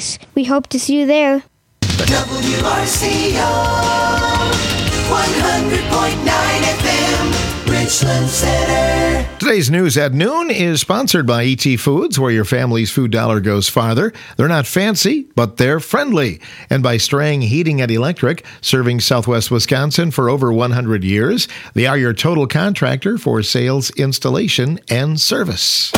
Vegas. We hope to see you there. WRCO 100.9 FM, Richland Center. Today's News at Noon is sponsored by ET Foods, where your family's food dollar goes farther. They're not fancy, but they're friendly. And by Strang Heating and Electric, serving Southwest Wisconsin for over 100 years. They are your total contractor for sales, installation, and service.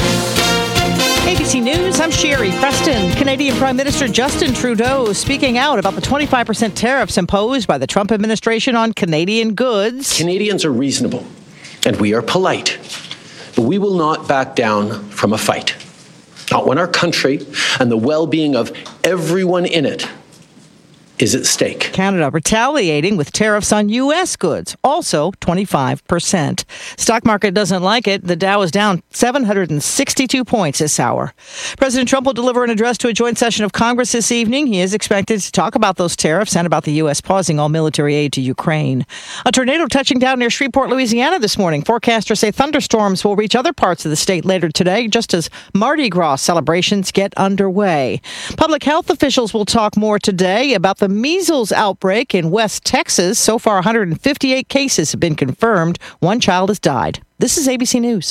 ABC News, I'm Sherry Preston. Canadian Prime Minister Justin Trudeau speaking out about the 25% tariffs imposed by the Trump administration on Canadian goods. Canadians are reasonable, and we are polite, but we will not back down from a fight. Not when our country and the well-being of everyone in it is at stake. Canada retaliating with tariffs on U.S. goods, also 25%. Stock market doesn't like it. The Dow is down 762 points this hour. President Trump will deliver an address to a joint session of Congress this evening. He is expected to talk about those tariffs and about the U.S. pausing all military aid to Ukraine. A tornado touching down near Shreveport, Louisiana this morning. Forecasters say thunderstorms will reach other parts of the state later today, just as Mardi Gras celebrations get underway. Public health officials will talk more today about the measles outbreak in West Texas. So far, 158 cases have been confirmed. One child has died. This is ABC News.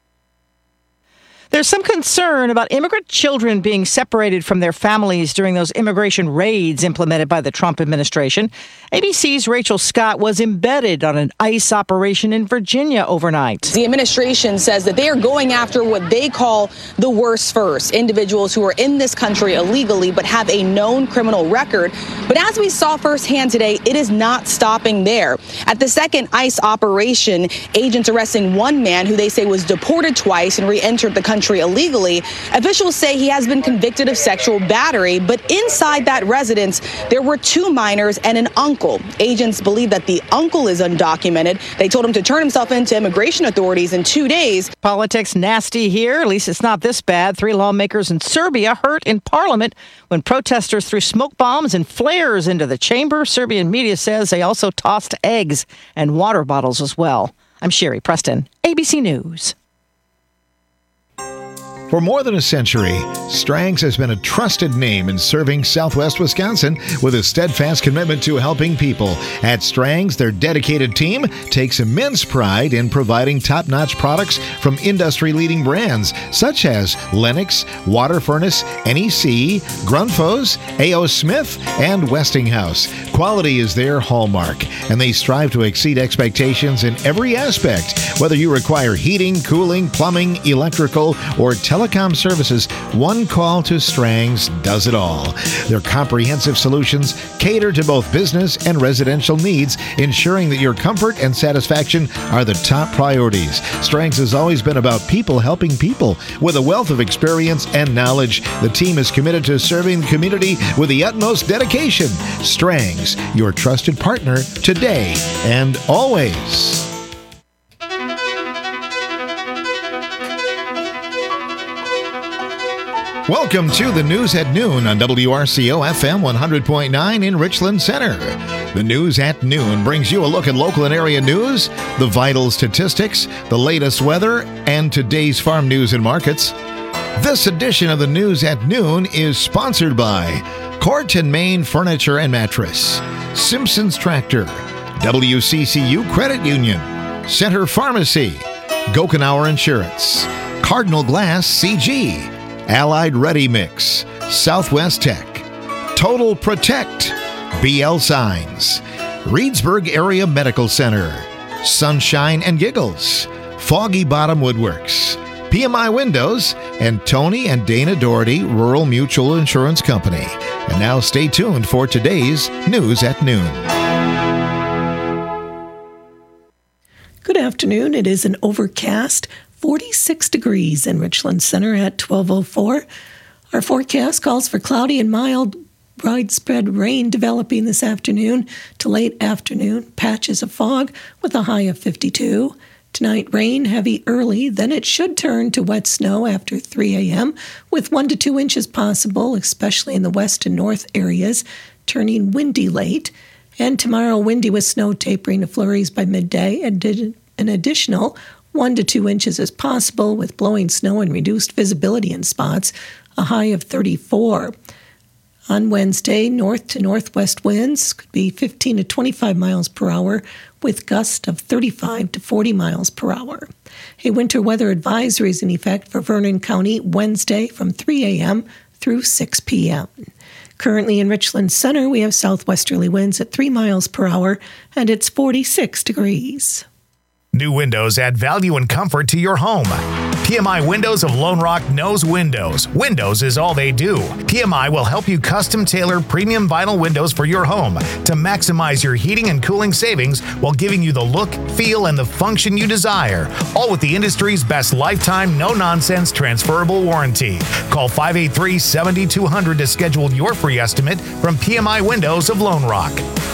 There's some concern about immigrant children being separated from their families during those immigration raids implemented by the Trump administration. ABC's Rachel Scott was embedded on an ICE operation in Virginia overnight. The administration says that they are going after what they call the worst first, individuals who are in this country illegally but have a known criminal record. But as we saw firsthand today, it is not stopping there. At the second ICE operation, agents arresting one man who they say was deported twice and re-entered the country illegally. Officials say he has been convicted of sexual battery, but inside that residence, there were two minors and an uncle. Agents believe that the uncle is undocumented. They told him to turn himself in to immigration authorities in 2 days. Politics nasty here. At least it's not this bad. 3 lawmakers in Serbia hurt in parliament when protesters threw smoke bombs and flares into the chamber. Serbian media says they also tossed eggs and water bottles as well. I'm Sherry Preston, ABC News. For more than a century, Strang's has been a trusted name in serving Southwest Wisconsin with a steadfast commitment to helping people. At Strang's, their dedicated team takes immense pride in providing top-notch products from industry-leading brands such as Lennox, Water Furnace, NEC, Grundfos, A.O. Smith, and Westinghouse. Quality is their hallmark, and they strive to exceed expectations in every aspect. Whether you require heating, cooling, plumbing, electrical, or telecom services, one call to Strang's does it all. Their comprehensive solutions cater to both business and residential needs, ensuring that your comfort and satisfaction are the top priorities. Strang's has always been about people helping people. With a wealth of experience and knowledge, the team is committed to serving the community with the utmost dedication. Strang's, your trusted partner today and always. Welcome to the News at Noon on WRCO FM 100.9 in Richland Center. The News at Noon brings you a look at local and area news, the vital statistics, the latest weather, and today's farm news and markets. This edition of the News at Noon is sponsored by Corton Maine Furniture and Mattress, Simpson's Tractor, WCCU Credit Union, Center Pharmacy, Gokenauer Insurance, Cardinal Glass CG, Allied Ready Mix, Southwest Tech, Total Protect, BL Signs, Reedsburg Area Medical Center, Sunshine and Giggles, Foggy Bottom Woodworks, PMI Windows, and Tony and Dana Doherty Rural Mutual Insurance Company. And now stay tuned for today's News at Noon. Good afternoon. It is an overcast 46 degrees in Richland Center at 12:04. Our forecast calls for cloudy and mild widespread rain developing this afternoon to late afternoon, patches of fog with a high of 52. Tonight, rain heavy early, then it should turn to wet snow after 3 a.m. with 1 to 2 inches possible, especially in the west and north areas, turning windy late. And tomorrow, windy with snow tapering to flurries by midday, and an additional 1 to 2 inches is possible with blowing snow and reduced visibility in spots, a high of 34. On Wednesday, north to northwest winds could be 15 to 25 miles per hour with gusts of 35 to 40 miles per hour. A winter weather advisory is in effect for Vernon County Wednesday from 3 a.m. through 6 p.m. Currently in Richland Center, we have southwesterly winds at 3 miles per hour, and it's 46 degrees. New windows add value and comfort to your home. PMI Windows of Lone Rock knows windows. Windows is all they do. PMI will help you custom tailor premium vinyl windows for your home to maximize your heating and cooling savings while giving you the look, feel, and the function you desire. All with the industry's best lifetime, no-nonsense transferable warranty. Call 583-7200 to schedule your free estimate from PMI Windows of Lone Rock.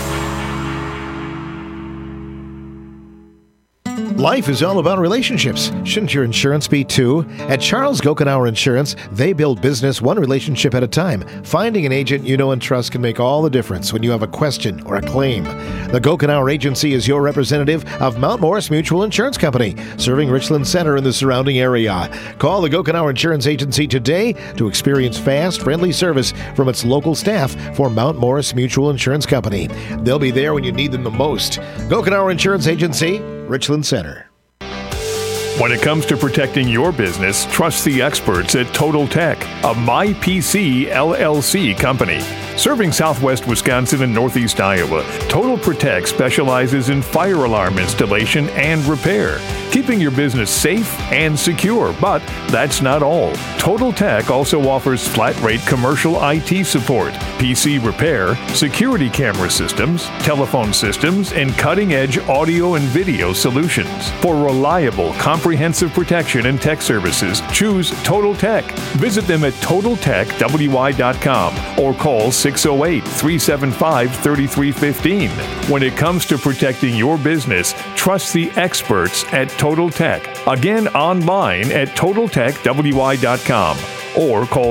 Life is all about relationships. Shouldn't your insurance be too? At Charles Gokenauer Insurance, they build business one relationship at a time. Finding an agent you know and trust can make all the difference when you have a question or a claim. The Gokenauer Agency is your representative of Mount Morris Mutual Insurance Company, serving Richland Center and the surrounding area. Call the Gokenauer Insurance Agency today to experience fast, friendly service from its local staff for Mount Morris Mutual Insurance Company. They'll be there when you need them the most. Gokenauer Insurance Agency, Richland Center. When it comes to protecting your business, trust the experts at Total Tech, a MyPC LLC company. Serving southwest Wisconsin and northeast Iowa, Total Protect specializes in fire alarm installation and repair, keeping your business safe and secure. But that's not all. Total Tech also offers flat-rate commercial IT support, PC repair, security camera systems, telephone systems, and cutting-edge audio and video solutions. For reliable, comprehensive protection and tech services, choose Total Tech. Visit them at TotalTechWI.com or call 608-375-3315. When it comes to protecting your business, trust the experts at Total Tech. Again, online at TotalTechWI.com or call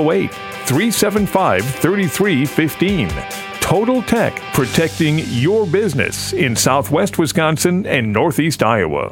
608-375-3315. Total Tech, protecting your business in southwest Wisconsin and northeast Iowa.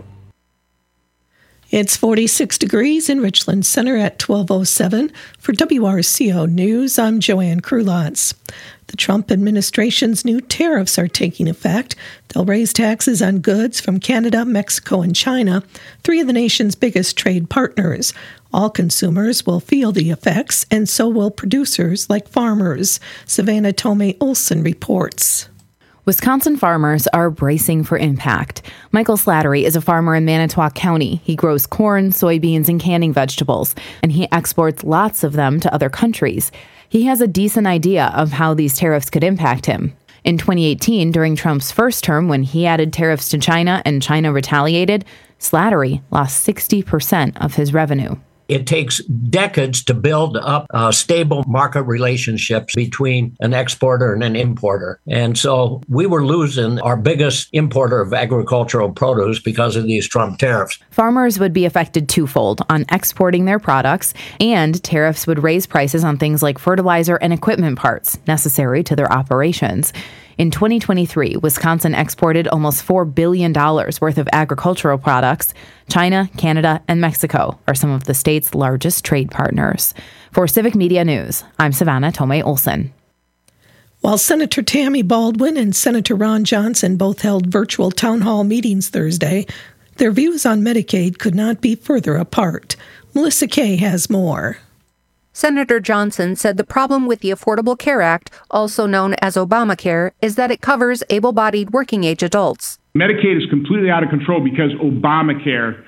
It's 46 degrees in Richland Center at 12:07. For WRCO News, I'm Joanne Krulotz. The Trump administration's new tariffs are taking effect. They'll raise taxes on goods from Canada, Mexico, and China, three of the nation's biggest trade partners. All consumers will feel the effects, and so will producers like farmers. Savannah Tomei Olson reports. Wisconsin farmers are bracing for impact. Michael Slattery is a farmer in Manitowoc County. He grows corn, soybeans, and canning vegetables, and he exports lots of them to other countries. He has a decent idea of how these tariffs could impact him. In 2018, during Trump's first term, when he added tariffs to China and China retaliated, Slattery lost 60% of his revenue. It takes decades to build up stable market relationships between an exporter and an importer. And so we were losing our biggest importer of agricultural produce because of these Trump tariffs. Farmers would be affected twofold on exporting their products, and tariffs would raise prices on things like fertilizer and equipment parts necessary to their operations. In 2023, Wisconsin exported almost $4 billion worth of agricultural products. China, Canada, and Mexico are some of the state's largest trade partners. For Civic Media News, I'm Savannah Tomei Olson. While Senator Tammy Baldwin and Senator Ron Johnson both held virtual town hall meetings Thursday, their views on Medicaid could not be further apart. Melissa Kay has more. Senator Johnson said the problem with the Affordable Care Act, also known as Obamacare, is that it covers able-bodied working-age adults. Medicaid is completely out of control because Obamacare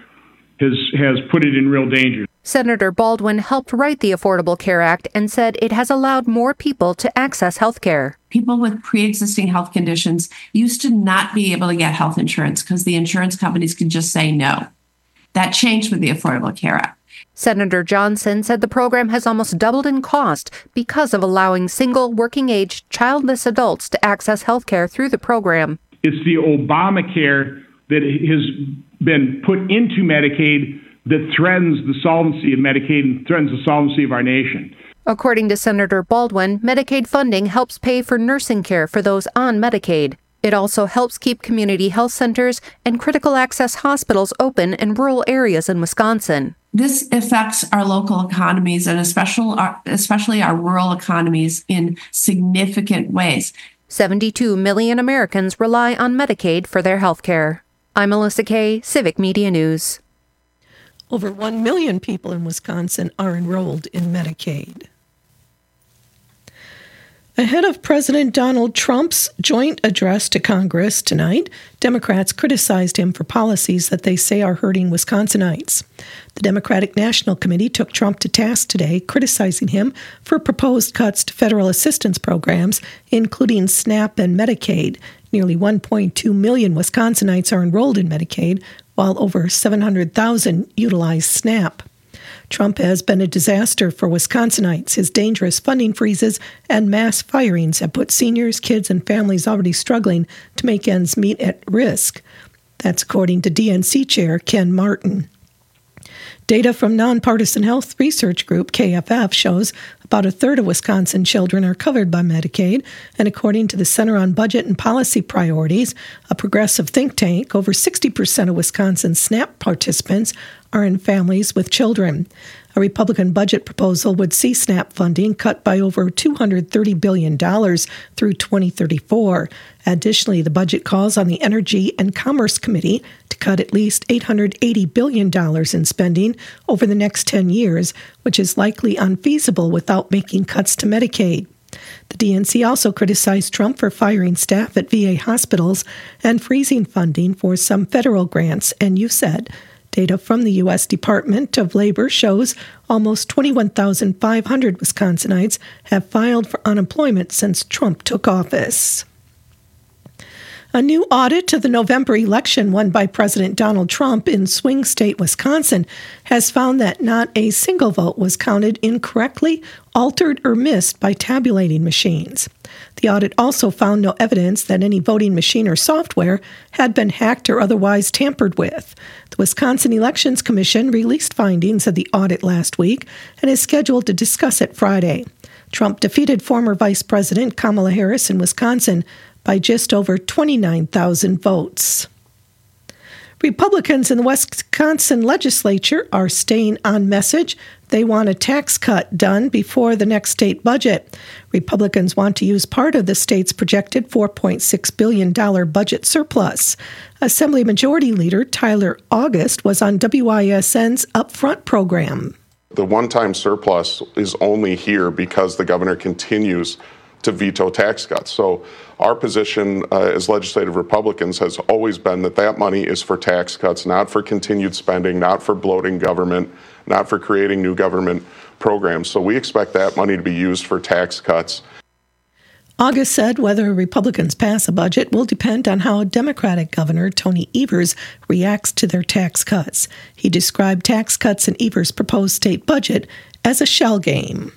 has put it in real danger. Senator Baldwin helped write the Affordable Care Act and said it has allowed more people to access health care. People with pre-existing health conditions used to not be able to get health insurance because the insurance companies could just say no. That changed with the Affordable Care Act. Senator Johnson said the program has almost doubled in cost because of allowing single, working-age, childless adults to access health care through the program. It's the Obamacare that has been put into Medicaid that threatens the solvency of Medicaid and threatens the solvency of our nation. According to Senator Baldwin, Medicaid funding helps pay for nursing care for those on Medicaid. It also helps keep community health centers and critical access hospitals open in rural areas in Wisconsin. This affects our local economies and especially our rural economies in significant ways. 72 million Americans rely on Medicaid for their health care. I'm Melissa Kay, Civic Media News. Over 1 million people in Wisconsin are enrolled in Medicaid. Ahead of President Donald Trump's joint address to Congress tonight, Democrats criticized him for policies that they say are hurting Wisconsinites. The Democratic National Committee took Trump to task today, criticizing him for proposed cuts to federal assistance programs, including SNAP and Medicaid. Nearly 1.2 million Wisconsinites are enrolled in Medicaid, while over 700,000 utilize SNAP. Trump has been a disaster for Wisconsinites. His dangerous funding freezes and mass firings have put seniors, kids, and families already struggling to make ends meet at risk. That's according to DNC Chair Ken Martin. Data from nonpartisan health research group KFF shows about a third of Wisconsin children are covered by Medicaid, and according to the Center on Budget and Policy Priorities, a progressive think tank, over 60% of Wisconsin SNAP participants are in families with children. A Republican budget proposal would see SNAP funding cut by over $230 billion through 2034. Additionally, the budget calls on the Energy and Commerce Committee to cut at least $880 billion in spending over the next 10 years, which is likely unfeasible without making cuts to Medicaid. The DNC also criticized Trump for firing staff at VA hospitals and freezing funding for some federal grants and USAID. Data from the U.S. Department of Labor shows almost 21,500 Wisconsinites have filed for unemployment since Trump took office. A new audit to the November election won by President Donald Trump in swing state Wisconsin has found that not a single vote was counted incorrectly, altered, or missed by tabulating machines. The audit also found no evidence that any voting machine or software had been hacked or otherwise tampered with. The Wisconsin Elections Commission released findings of the audit last week and is scheduled to discuss it Friday. Trump defeated former Vice President Kamala Harris in Wisconsin by just over 29,000 votes. Republicans in the Wisconsin legislature are staying on message. They want a tax cut done before the next state budget. Republicans want to use part of the state's projected $4.6 billion budget surplus. Assembly Majority Leader Tyler August was on WISN's Upfront program. The one-time surplus is only here because the governor continues to veto tax cuts. So our position as legislative Republicans has always been that that money is for tax cuts, not for continued spending, not for bloating government, not for creating new government programs. So we expect that money to be used for tax cuts. August said whether Republicans pass a budget will depend on how Democratic Governor Tony Evers reacts to their tax cuts. He described tax cuts in Evers' proposed state budget as a shell game.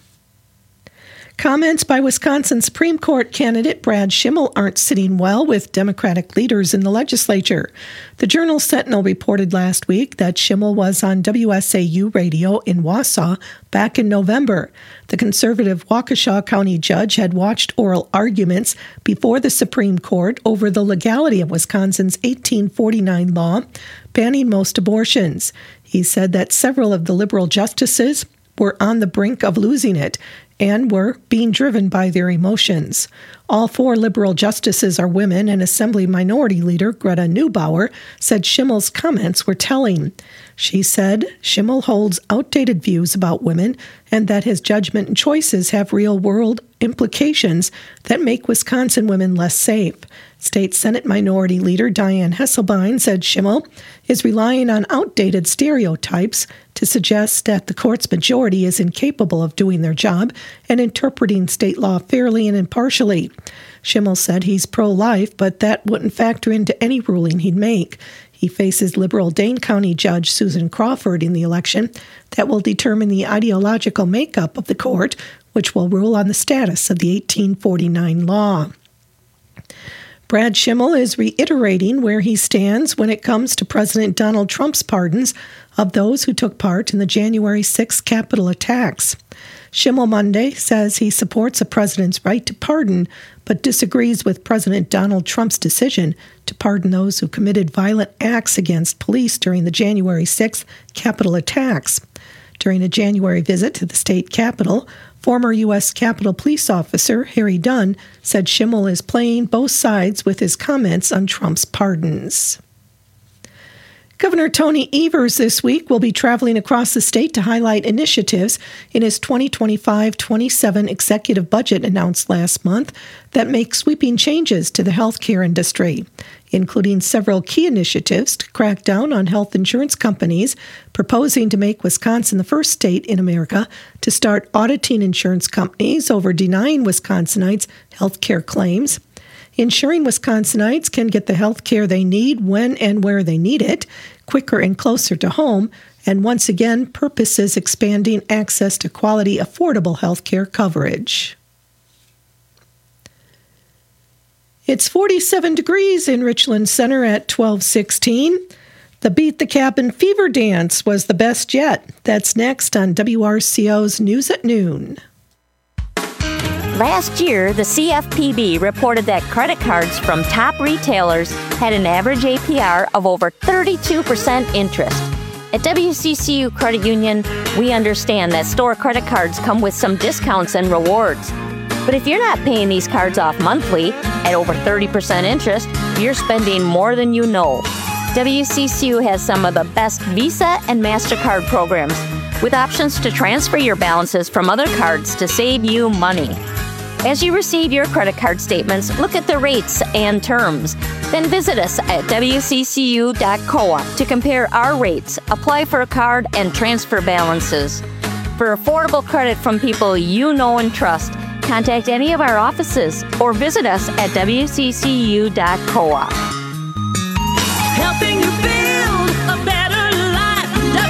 Comments by Wisconsin Supreme Court candidate Brad Schimel aren't sitting well with Democratic leaders in the legislature. The Journal Sentinel reported last week that Schimel was on WSAU radio in Wausau back in November. The conservative Waukesha County judge had watched oral arguments before the Supreme Court over the legality of Wisconsin's 1849 law banning most abortions. He said that several of the liberal justices were on the brink of losing it and were being driven by their emotions. All four liberal justices are women, and Assembly Minority Leader Greta Neubauer said Schimel's comments were telling. She said Schimel holds outdated views about women and that his judgment and choices have real-world implications that make Wisconsin women less safe. State Senate Minority Leader Diane Hesselbein said Schimel is relying on outdated stereotypes to suggest that the court's majority is incapable of doing their job and interpreting state law fairly and impartially. Schimel said he's pro-life, but that wouldn't factor into any ruling he'd make. He faces liberal Dane County Judge Susan Crawford in the election that will determine the ideological makeup of the court, which will rule on the status of the 1849 law. Brad Schimmel is reiterating where he stands when it comes to President Donald Trump's pardons of those who took part in the January 6th Capitol attacks. Schimmel Monday says he supports the president's right to pardon, but disagrees with President Donald Trump's decision to pardon those who committed violent acts against police during the January 6th Capitol attacks. During a January visit to the state capitol, former U.S. Capitol Police officer Harry Dunn said Schimmel is playing both sides with his comments on Trump's pardons. Governor Tony Evers this week will be traveling across the state to highlight initiatives in his 2025-27 executive budget announced last month that make sweeping changes to the healthcare industry, including several key initiatives to crack down on health insurance companies, proposing to make Wisconsin the first state in America to start auditing insurance companies over denying Wisconsinites healthcare claims, ensuring Wisconsinites can get the health care they need when and where they need it, quicker and closer to home, and once again purposes expanding access to quality, affordable health care coverage. It's 47 degrees in Richland Center at 12:16. The Beat the Cabin Fever Dance was the best yet. That's next on WRCO's News at Noon. Last year, the CFPB reported that credit cards from top retailers had an average APR of over 32% interest. At WCCU Credit Union, we understand that store credit cards come with some discounts and rewards. But if you're not paying these cards off monthly at over 30% interest, you're spending more than you know. WCCU has some of the best Visa and MasterCard programs, with options to transfer your balances from other cards to save you money. As you receive your credit card statements, look at the rates and terms. Then visit us at wccu.coop to compare our rates, apply for a card, and transfer balances. For affordable credit from people you know and trust, contact any of our offices or visit us at wccu.coop. Helping you build a better life.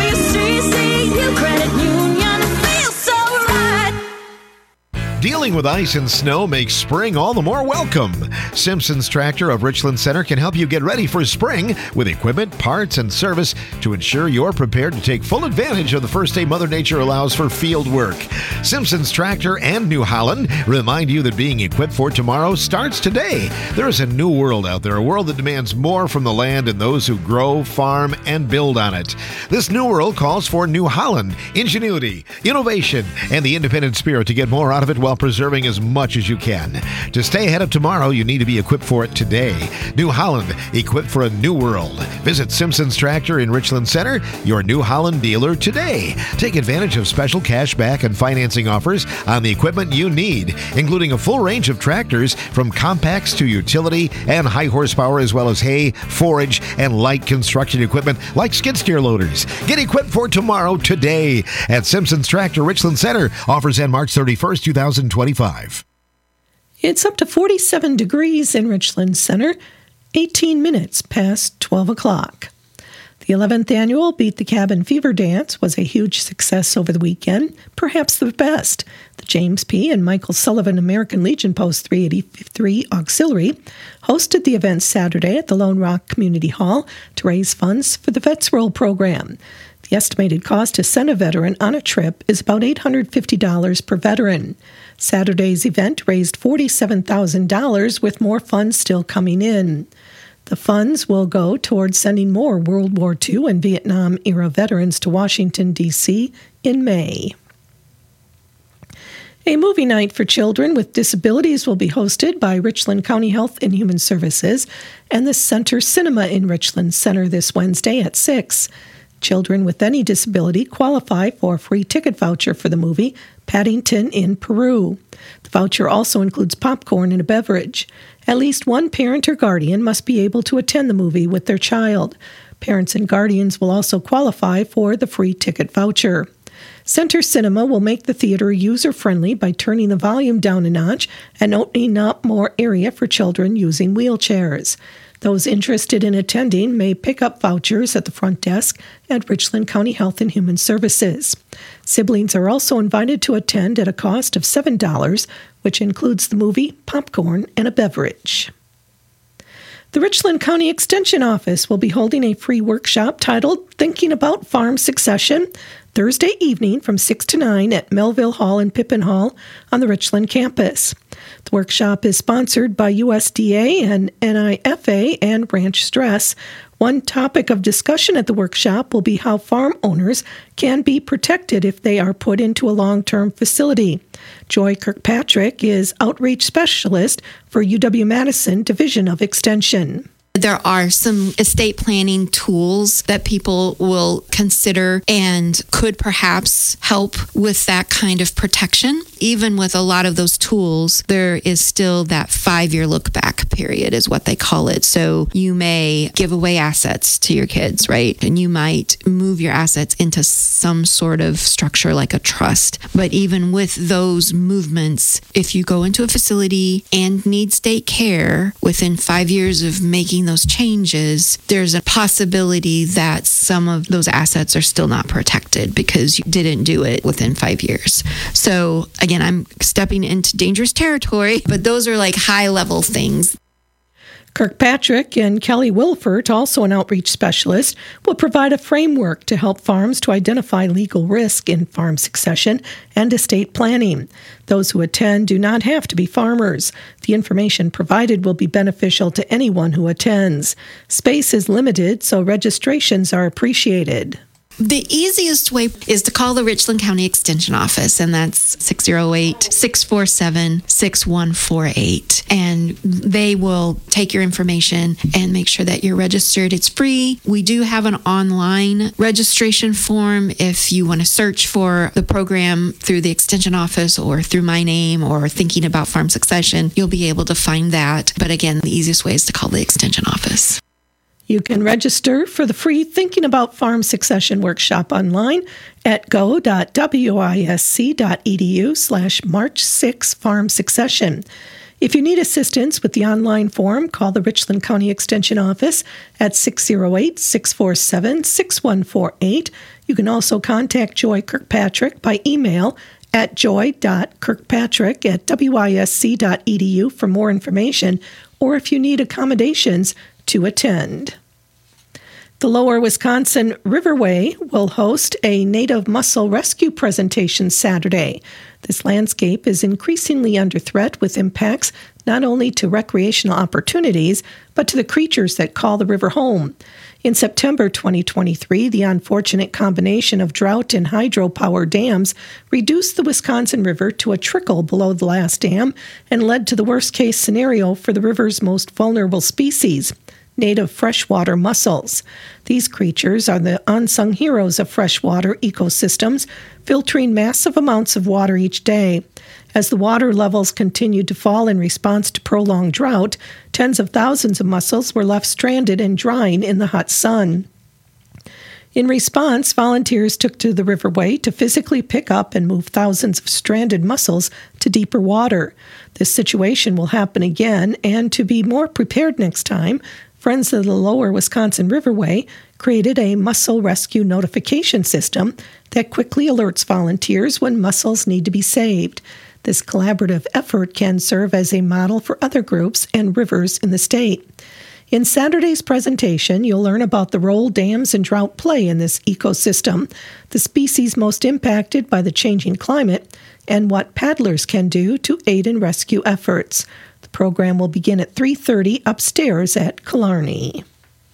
WCCU Credit Union feels so right. Dealing with ice and snow makes spring all the more welcome. Simpson's Tractor of Richland Center can help you get ready for spring with equipment, parts, and service to ensure you're prepared to take full advantage of the first day Mother Nature allows for field work. Simpson's Tractor and New Holland remind you that being equipped for tomorrow starts today. There is a new world out there, a world that demands more from the land and those who grow, farm, and build on it. This new world calls for New Holland, ingenuity, innovation, and the independent spirit to get more out of it while preserving as much as you can. To stay ahead of tomorrow, you need to be equipped for it today. New Holland, equipped for a new world. Visit Simpson's Tractor in Richland Center, your New Holland dealer today. Take advantage of special cash back and financing offers on the equipment you need, including a full range of tractors from compacts to utility and high horsepower, as well as hay, forage, and light construction equipment like skid steer loaders. Get equipped for tomorrow today at Simpson's Tractor Richland Center. Offers end March 31st, 2025. It's up to 47 degrees in Richland Center, 18 minutes past 12 o'clock. The 11th annual Beat the Cabin Fever Dance was a huge success over the weekend, perhaps the best. The James P. and Michael Sullivan American Legion Post 383 Auxiliary hosted the event Saturday at the Lone Rock Community Hall to raise funds for the Vets Roll program. The estimated cost to send a veteran on a trip is about $850 per veteran. Saturday's event raised $47,000 with more funds still coming in. The funds will go towards sending more World War II and Vietnam-era veterans to Washington, D.C. in May. A movie night for children with disabilities will be hosted by Richland County Health and Human Services and the Center Cinema in Richland Center this Wednesday at 6. Children with any disability qualify for a free ticket voucher for the movie Paddington in Peru. The voucher also includes popcorn and a beverage. At least one parent or guardian must be able to attend the movie with their child. Parents and guardians will also qualify for the free ticket voucher. Center Cinema will make the theater user-friendly by turning the volume down a notch and opening up more area for children using wheelchairs. Those interested in attending may pick up vouchers at the front desk at Richland County Health and Human Services. Siblings are also invited to attend at a cost of $7, which includes the movie, popcorn, and a beverage. The Richland County Extension Office will be holding a free workshop titled Thinking About Farm Succession Thursday evening from 6 to 9 at Melville Hall and Pippin Hall on the Richland campus. The workshop is sponsored by USDA and NIFA and Ranch Stress. One topic of discussion at the workshop will be how farm owners can be protected if they are put into a long-term facility. Joy Kirkpatrick is Outreach Specialist for UW-Madison Division of Extension. There are some estate planning tools that people will consider and could perhaps help with that kind of protection. Even with a lot of those tools, there is still that 5-year look back period is what they call it. So you may give away assets to your kids, right? And you might move your assets into some sort of structure like a trust. But even with those movements, if you go into a facility and need state care within 5 years of making those changes, there's a possibility that some of those assets are still not protected because you didn't do it within 5 years. So again, I'm stepping into dangerous territory, but those are like high level things. Kirkpatrick and Kelly Wilford, also an outreach specialist, will provide a framework to help farms to identify legal risk in farm succession and estate planning. Those who attend do not have to be farmers. The information provided will be beneficial to anyone who attends. Space is limited, so registrations are appreciated. The easiest way is to call the Richland County Extension Office, and that's 608-647-6148. And they will take your information and make sure that you're registered. It's free. We do have an online registration form if you want to search for the program through the Extension Office or through my name or Thinking About Farm Succession. You'll be able to find that. But again, the easiest way is to call the Extension Office. You can register for the free Thinking About Farm Succession workshop online at go.wisc.edu/March 6 Farm Succession. If you need assistance with the online form, call the Richland County Extension Office at 608-647-6148. You can also contact Joy Kirkpatrick by email at joy.kirkpatrick@wisc.edu for more information, or if you need accommodations to attend. The Lower Wisconsin Riverway will host a native mussel rescue presentation Saturday. This landscape is increasingly under threat with impacts not only to recreational opportunities, but to the creatures that call the river home. In September 2023, the unfortunate combination of drought and hydropower dams reduced the Wisconsin River to a trickle below the last dam and led to the worst-case scenario for the river's most vulnerable species, native freshwater mussels. These creatures are the unsung heroes of freshwater ecosystems, filtering massive amounts of water each day. As the water levels continued to fall in response to prolonged drought, tens of thousands of mussels were left stranded and drying in the hot sun. In response, volunteers took to the riverway to physically pick up and move thousands of stranded mussels to deeper water. This situation will happen again, and to be more prepared next time, Friends of the Lower Wisconsin Riverway created a mussel rescue notification system that quickly alerts volunteers when mussels need to be saved. This collaborative effort can serve as a model for other groups and rivers in the state. In Saturday's presentation, you'll learn about the role dams and drought play in this ecosystem, the species most impacted by the changing climate, and what paddlers can do to aid in rescue efforts. The program will begin at 3:30 upstairs at Killarney.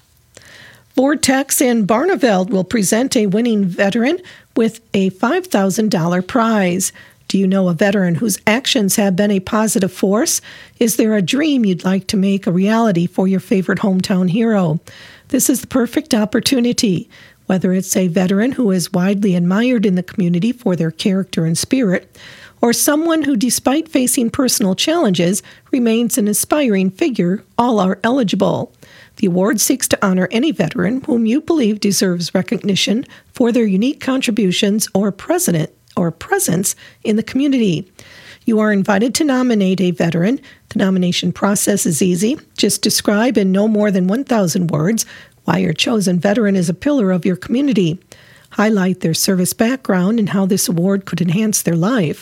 Vortex in Barneveld will present a winning veteran with a $5,000 prize. Do you know a veteran whose actions have been a positive force? Is there a dream you'd like to make a reality for your favorite hometown hero? This is the perfect opportunity. Whether it's a veteran who is widely admired in the community for their character and spirit, or someone who, despite facing personal challenges, remains an inspiring figure, all are eligible. The award seeks to honor any veteran whom you believe deserves recognition for their unique contributions or presence in the community. You are invited to nominate a veteran. The nomination process is easy. Just describe in no more than 1,000 words why your chosen veteran is a pillar of your community. Highlight their service background and how this award could enhance their life.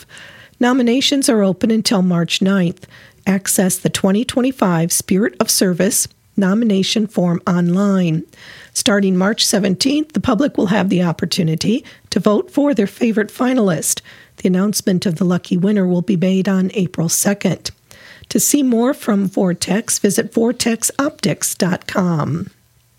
Nominations are open until March 9th. Access the 2025 Spirit of Service nomination form online. Starting March 17th, the public will have the opportunity to vote for their favorite finalist. The announcement of the lucky winner will be made on April 2nd. To see more from Vortex, visit vortexoptics.com.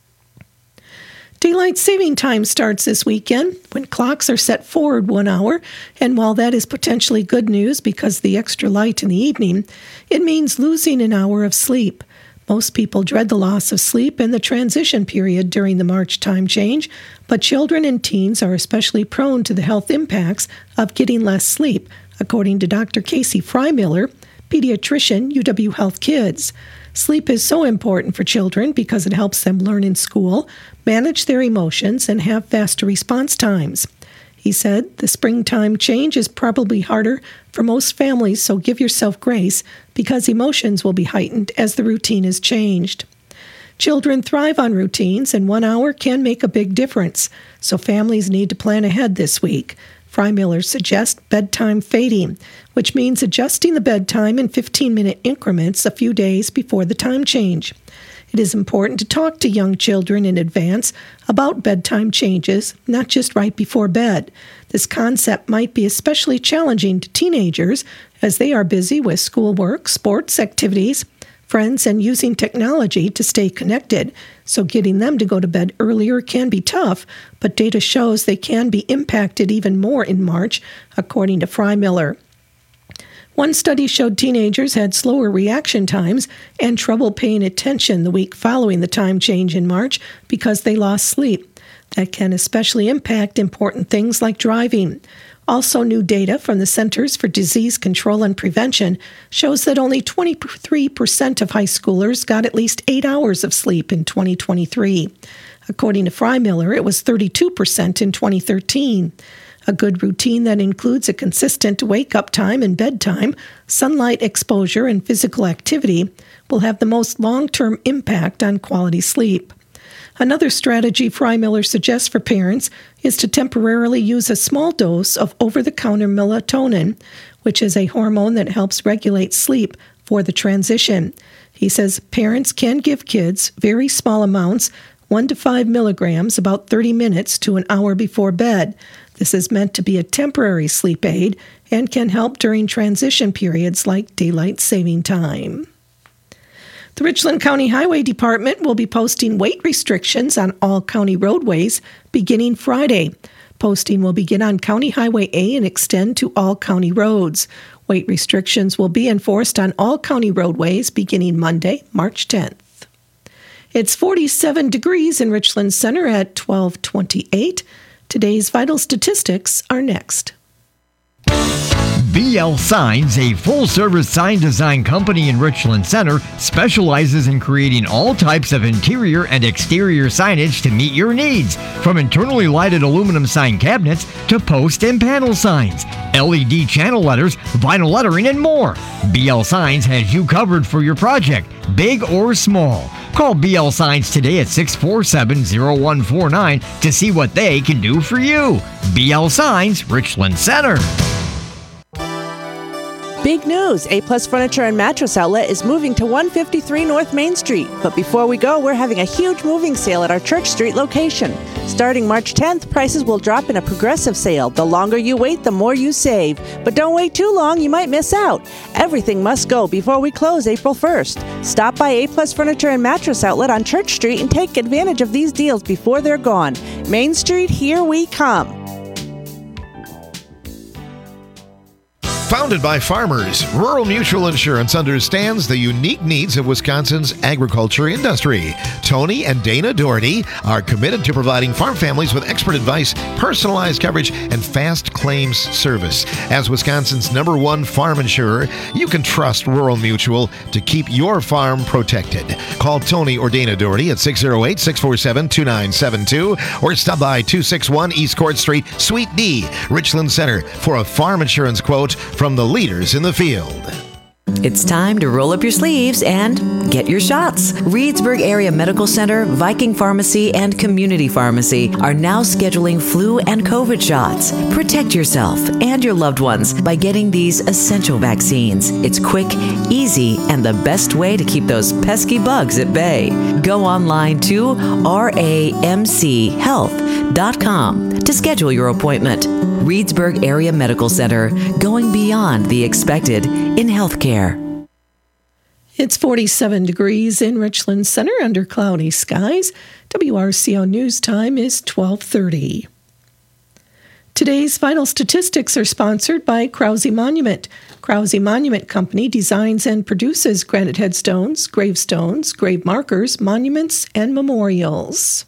Daylight saving time starts this weekend when clocks are set forward 1 hour, and while that is potentially good news because of the extra light in the evening, it means losing an hour of sleep. Most people dread the loss of sleep and the transition period during the March time change, but children and teens are especially prone to the health impacts of getting less sleep, according to Dr. Casey Freimiller, pediatrician, UW Health Kids. Sleep is so important for children because it helps them learn in school, manage their emotions, and have faster response times. He said, the springtime change is probably harder for most families, so give yourself grace because emotions will be heightened as the routine is changed. Children thrive on routines, and 1 hour can make a big difference, so families need to plan ahead this week. Freimiller suggests bedtime fading, which means adjusting the bedtime in 15-minute increments a few days before the time change. It is important to talk to young children in advance about bedtime changes, not just right before bed. This concept might be especially challenging to teenagers as they are busy with schoolwork, sports activities, friends, and using technology to stay connected. So getting them to go to bed earlier can be tough, but data shows they can be impacted even more in March, according to Freimiller. One study showed teenagers had slower reaction times and trouble paying attention the week following the time change in March because they lost sleep. That can especially impact important things like driving. Also, new data from the Centers for Disease Control and Prevention shows that only 23% of high schoolers got at least 8 hours of sleep in 2023. According to Freimiller, it was 32% in 2013. A good routine that includes a consistent wake-up time and bedtime, sunlight exposure, and physical activity will have the most long-term impact on quality sleep. Another strategy Freimiller suggests for parents is to temporarily use a small dose of over-the-counter melatonin, which is a hormone that helps regulate sleep for the transition. He says parents can give kids very small amounts, 1 to 5 milligrams, about 30 minutes to an hour before bed. This is meant to be a temporary sleep aid and can help during transition periods like daylight saving time. The Richland County Highway Department will be posting weight restrictions on all county roadways beginning Friday. Posting will begin on County Highway A and extend to all county roads. Weight restrictions will be enforced on all county roadways beginning Monday, March 10th. It's 47 degrees in Richland Center at 12:28. Today's vital statistics are next. BL Signs, a full-service sign design company in Richland Center, specializes in creating all types of interior and exterior signage to meet your needs, from internally lighted aluminum sign cabinets to post and panel signs, LED channel letters, vinyl lettering, and more. BL Signs has you covered for your project, big or small. Call BL Signs today at 647-0149 to see what they can do for you. BL Signs, Richland Center. Big news! A-Plus Furniture and Mattress Outlet is moving to 153 North Main Street. But before we go, we're having a huge moving sale at our Church Street location. Starting March 10th, prices will drop in a progressive sale. The longer you wait, the more you save. But don't wait too long, you might miss out. Everything must go before we close April 1st. Stop by A-Plus Furniture and Mattress Outlet on Church Street and take advantage of these deals before they're gone. Main Street, here we come. Founded by farmers, Rural Mutual Insurance understands the unique needs of Wisconsin's agriculture industry. Tony and Dana Doherty are committed to providing farm families with expert advice, personalized coverage, and fast claims service. As Wisconsin's #1 farm insurer, you can trust Rural Mutual to keep your farm protected. Call Tony or Dana Doherty at 608-647-2972 or stop by 261 East Court Street, Suite D, Richland Center for a farm insurance quote from the leaders in the field. It's time to roll up your sleeves and get your shots. Reedsburg Area Medical Center, Viking Pharmacy, and Community Pharmacy are now scheduling flu and COVID shots. Protect yourself and your loved ones by getting these essential vaccines. It's quick, easy, and the best way to keep those pesky bugs at bay. Go online to ramchealth.com to schedule your appointment. Reedsburg Area Medical Center, going beyond the expected in healthcare. It's 47 degrees in Richland Center under cloudy skies. WRCO News Time is 12:30. Today's vital statistics are sponsored by Krause Monument. Krause Monument Company designs and produces granite headstones, gravestones, grave markers, monuments, and memorials.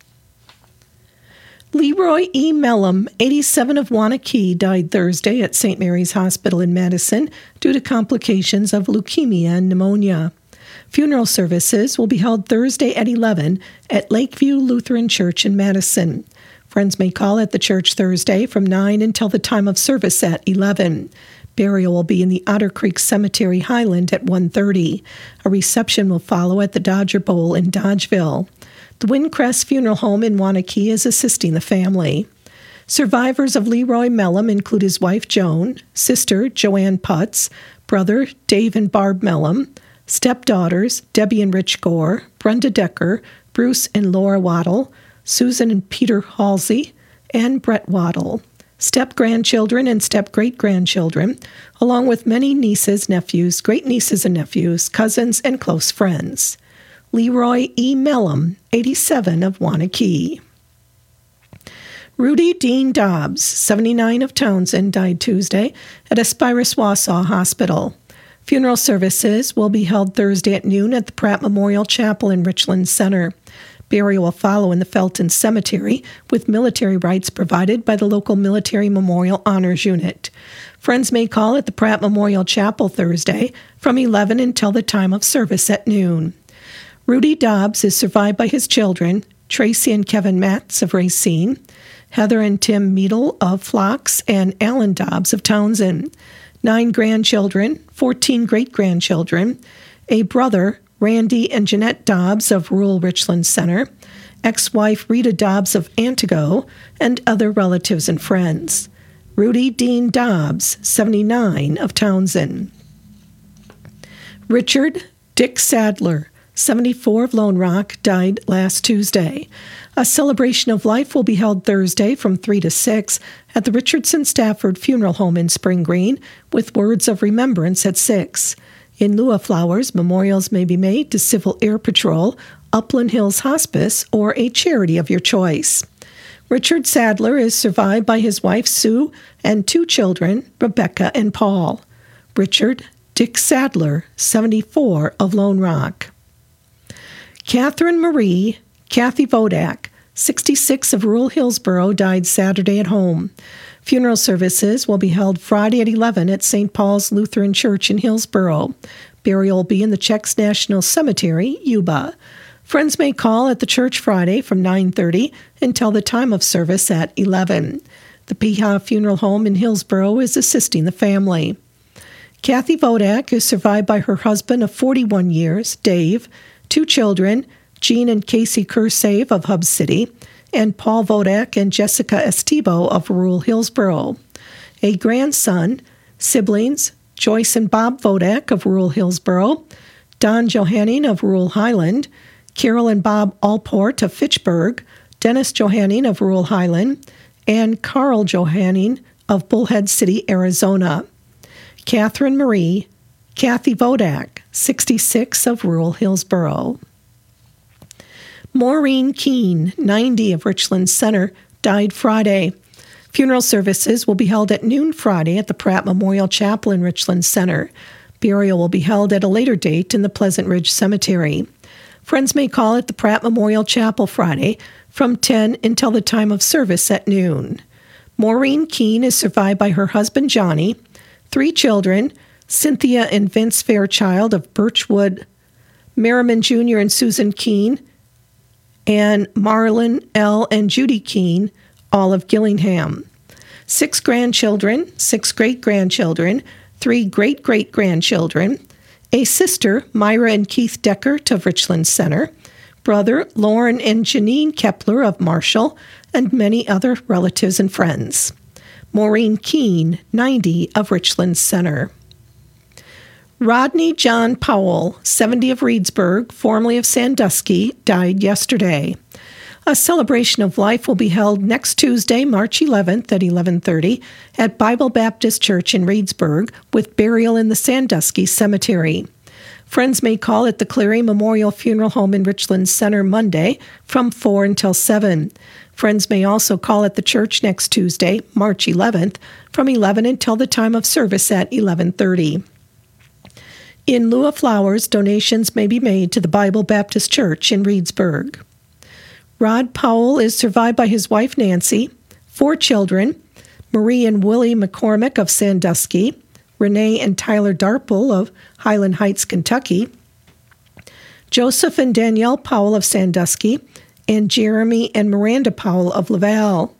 Leroy E. Mellum, 87 of Waunakee, died Thursday at St. Mary's Hospital in Madison due to complications of leukemia and pneumonia. Funeral services will be held Thursday at 11 at Lakeview Lutheran Church in Madison. Friends may call at the church Thursday from 9 until the time of service at 11. Burial will be in the Otter Creek Cemetery Highland at 1:30. A reception will follow at the Dodger Bowl in Dodgeville. The Windcrest Funeral Home in Waunakee is assisting the family. Survivors of Leroy Mellum include his wife Joan, sister Joanne Putz, brother Dave and Barb Mellum, stepdaughters Debbie and Rich Gore, Brenda Decker, Bruce and Laura Waddle, Susan and Peter Halsey, and Brett Waddle. Step-grandchildren and step-great-grandchildren, along with many nieces, nephews, great-nieces and nephews, cousins, and close friends. Leroy E. Mellum, 87 of Waunakee. Rudy Dean Dobbs, 79 of Townsend, died Tuesday at Aspirus Wausau Hospital. Funeral services will be held Thursday at noon at the Pratt Memorial Chapel in Richland Center. Burial will follow in the Felton Cemetery, with military rites provided by the local Military Memorial Honors Unit. Friends may call at the Pratt Memorial Chapel Thursday from 11 until the time of service at noon. Rudy Dobbs is survived by his children, Tracy and Kevin Matz of Racine, Heather and Tim Meadle of Phlox, and Alan Dobbs of Townsend. 9 grandchildren, 14 great-grandchildren, a brother, Randy and Jeanette Dobbs of rural Richland Center, ex-wife Rita Dobbs of Antigo, and other relatives and friends. Rudy Dean Dobbs, 79 of Townsend. Richard Dick Sadler, 74 of Lone Rock, died last Tuesday. A celebration of life will be held Thursday from 3 to 6 at the Richardson Stafford Funeral Home in Spring Green, with words of remembrance at 6. In lieu of flowers, memorials may be made to Civil Air Patrol, Upland Hills Hospice, or a charity of your choice. Richard Sadler is survived by his wife Sue and 2 children, Rebecca and Paul. Richard Dick Sadler, 74 of Lone Rock. Catherine Marie Kathy Vodak, 66 of rural Hillsboro, died Saturday at home. Funeral services will be held Friday at 11 at St. Paul's Lutheran Church in Hillsboro. Burial will be in the Czechs National Cemetery, Yuba. Friends may call at the church Friday from 9:30 until the time of service at 11. The Piha Funeral Home in Hillsboro is assisting the family. Kathy Vodak is survived by her husband of 41 years, Dave, 2 children, Jean and Casey Kursave of Hub City, and Paul Vodak and Jessica Estibo of rural Hillsboro. A grandson, siblings, Joyce and Bob Vodak of rural Hillsboro, Don Johanning of rural Highland, Carol and Bob Allport of Fitchburg, Dennis Johanning of rural Highland, and Carl Johanning of Bullhead City, Arizona. Catherine Marie, Kathy Vodak, 66 of rural Hillsboro. Maureen Keene, 90 of Richland Center, died Friday. Funeral services will be held at noon Friday at the Pratt Memorial Chapel in Richland Center. Burial will be held at a later date in the Pleasant Ridge Cemetery. Friends may call at the Pratt Memorial Chapel Friday from 10 until the time of service at noon. Maureen Keene is survived by her husband Johnny, 3 children, Cynthia and Vince Fairchild of Birchwood, Merriman Jr. and Susan Keene, and Marlon L. and Judy Keene, all of Gillingham. 6 grandchildren, 6 great-grandchildren, 3 great-great-grandchildren, a sister, Myra and Keith Deckert of Richland Center, brother, Lauren and Janine Kepler of Marshall, and many other relatives and friends. Maureen Keene, 90, of Richland Center. Rodney John Powell, 70 of Reedsburg, formerly of Sandusky, died yesterday. A celebration of life will be held next Tuesday, March 11th at 11:30 at Bible Baptist Church in Reedsburg, with burial in the Sandusky Cemetery. Friends may call at the Cleary Memorial Funeral Home in Richland Center Monday from 4 until 7. Friends may also call at the church next Tuesday, March 11th, from 11 until the time of service at 11:30. In lieu of flowers, donations may be made to the Bible Baptist Church in Reedsburg. Rod Powell is survived by his wife Nancy, 4 children, Marie and Willie McCormick of Sandusky, Renee and Tyler Darple of Highland Heights, Kentucky, Joseph and Danielle Powell of Sandusky, and Jeremy and Miranda Powell of Laval.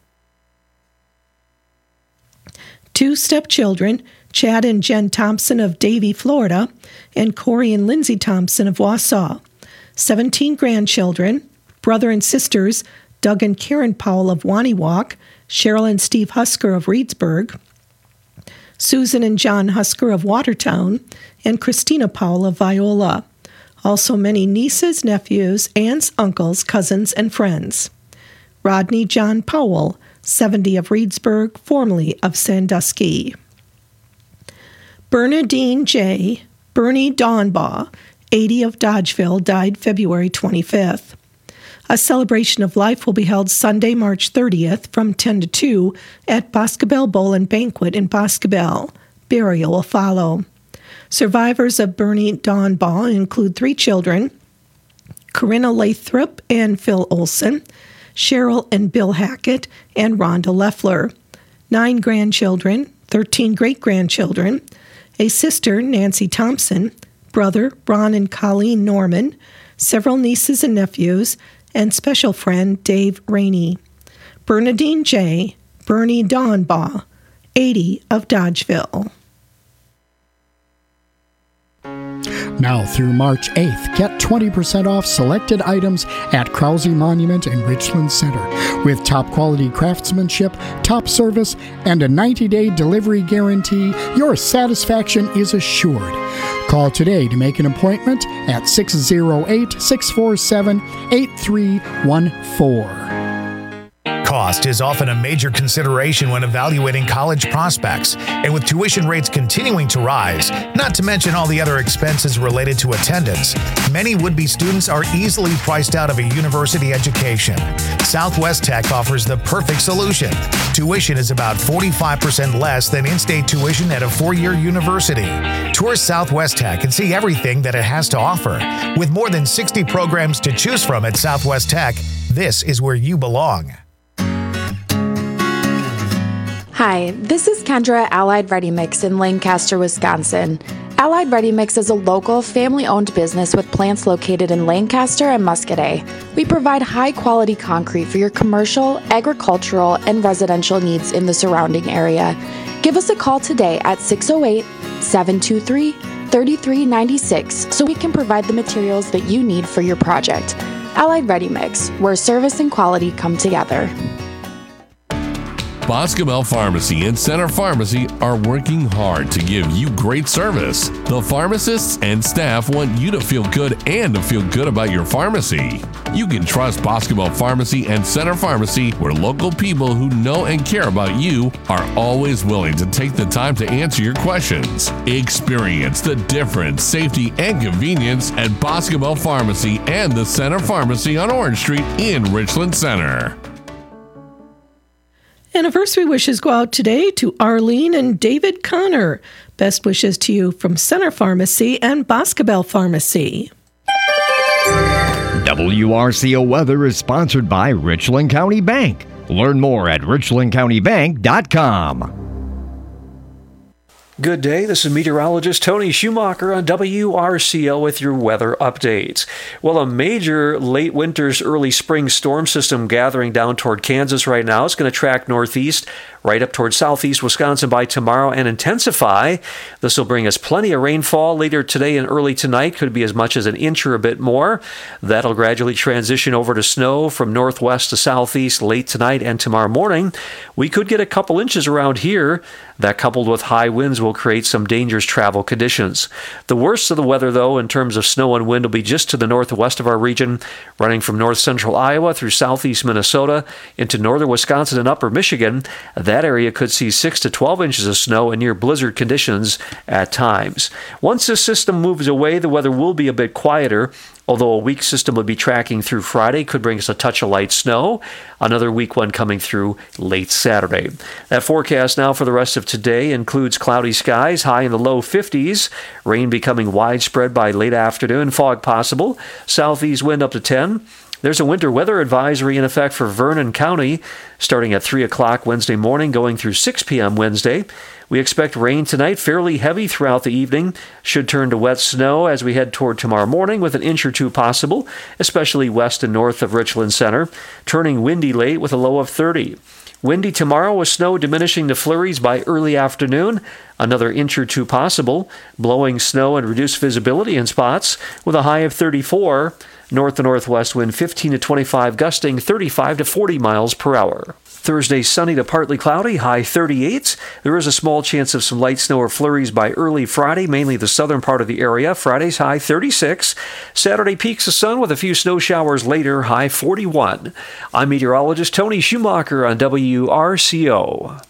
2 stepchildren, Chad and Jen Thompson of Davie, Florida, and Corey and Lindsay Thompson of Wausau. 17 grandchildren, brother and sisters, Doug and Karen Powell of Waniwak, Cheryl and Steve Husker of Reedsburg, Susan and John Husker of Watertown, and Christina Powell of Viola. Also many nieces, nephews, aunts, uncles, cousins, and friends. Rodney John Powell, 70 of Reedsburg, formerly of Sandusky. Bernadine J. Bernie Dawnbaugh, 80 of Dodgeville, died February 25th. A celebration of life will be held Sunday, March 30th from 10 to 2 at Boscobel Bowl and Banquet in Boscobel. Burial will follow. Survivors of Bernie Dawnbaugh include 3 children, Corinna Lathrop and Phil Olson, Cheryl and Bill Hackett, and Rhonda Leffler, 9 grandchildren, 13 great-grandchildren, a sister, Nancy Thompson, brother, Ron and Colleen Norman, several nieces and nephews, and special friend, Dave Rainey. Bernadine J. Bernie Dawnbaugh, 80 of Dodgeville. Now through March 8th, get 20% off selected items at Krause Monument in Richland Center. With top quality craftsmanship, top service, and a 90-day delivery guarantee, your satisfaction is assured. Call today to make an appointment at 608-647-8314. Cost is often a major consideration when evaluating college prospects, and with tuition rates continuing to rise, not to mention all the other expenses related to attendance, many would-be students are easily priced out of a university education. Southwest Tech offers the perfect solution. Tuition is about 45% less than in-state tuition at a 4-year university. Tour Southwest Tech and see everything that it has to offer. With more than 60 programs to choose from at Southwest Tech, this is where you belong. Hi, this is Kendra at Allied Ready Mix in Lancaster, Wisconsin. Allied Ready Mix is a local, family-owned business with plants located in Lancaster and Muscadet. We provide high-quality concrete for your commercial, agricultural, and residential needs in the surrounding area. Give us a call today at 608-723-3396 so we can provide the materials that you need for your project. Allied Ready Mix, where service and quality come together. Boscobel Pharmacy and Center Pharmacy are working hard to give you great service. The pharmacists and staff want you to feel good and to feel good about your pharmacy. You can trust Boscobel Pharmacy and Center Pharmacy, where local people who know and care about you are always willing to take the time to answer your questions. Experience the difference, safety, and convenience at Boscobel Pharmacy and the Center Pharmacy on Orange Street in Richland Center. Anniversary wishes go out today to Arlene and David Connor. Best wishes to you from Center Pharmacy and Boscobel Pharmacy. WRCO Weather is sponsored by Richland County Bank. Learn more at richlandcountybank.com. Good day, this is meteorologist Tony Schumacher on WRCL with your weather updates. Well, a major late winter's early spring storm system gathering down toward Kansas right now. It's going to track northeast right up toward southeast Wisconsin by tomorrow and intensify. This will bring us plenty of rainfall later today and early tonight. Could be as much as an inch or a bit more. That'll gradually transition over to snow from northwest to southeast late tonight and tomorrow morning. We could get a couple inches around here. That, coupled with high winds, will create some dangerous travel conditions. The worst of the weather, though, in terms of snow and wind, will be just to the northwest of our region, running from north central Iowa through southeast Minnesota into northern Wisconsin and upper Michigan. That area could see 6 to 12 inches of snow and near blizzard conditions at times. Once this system moves away, the weather will be a bit quieter. Although a weak system will be tracking through Friday, could bring us a touch of light snow. Another weak one coming through late Saturday. That forecast now for the rest of today includes cloudy skies, high in the low 50s. Rain becoming widespread by late afternoon. Fog possible. Southeast wind up to 10. There's a winter weather advisory in effect for Vernon County starting at 3 o'clock Wednesday morning, going through 6 p.m. Wednesday. We expect rain tonight, fairly heavy throughout the evening. Should turn to wet snow as we head toward tomorrow morning with an inch or two possible, especially west and north of Richland Center. Turning windy late with a low of 30. Windy tomorrow with snow diminishing to flurries by early afternoon. Another inch or two possible. Blowing snow and reduced visibility in spots with a high of 34. North to northwest wind 15 to 25, gusting 35 to 40 miles per hour. Thursday, sunny to partly cloudy, high 38. There is a small chance of some light snow or flurries by early Friday, mainly the southern part of the area. Friday's high 36. Saturday peaks the sun with a few snow showers later, high 41. I'm meteorologist Tony Schumacher on WRCO.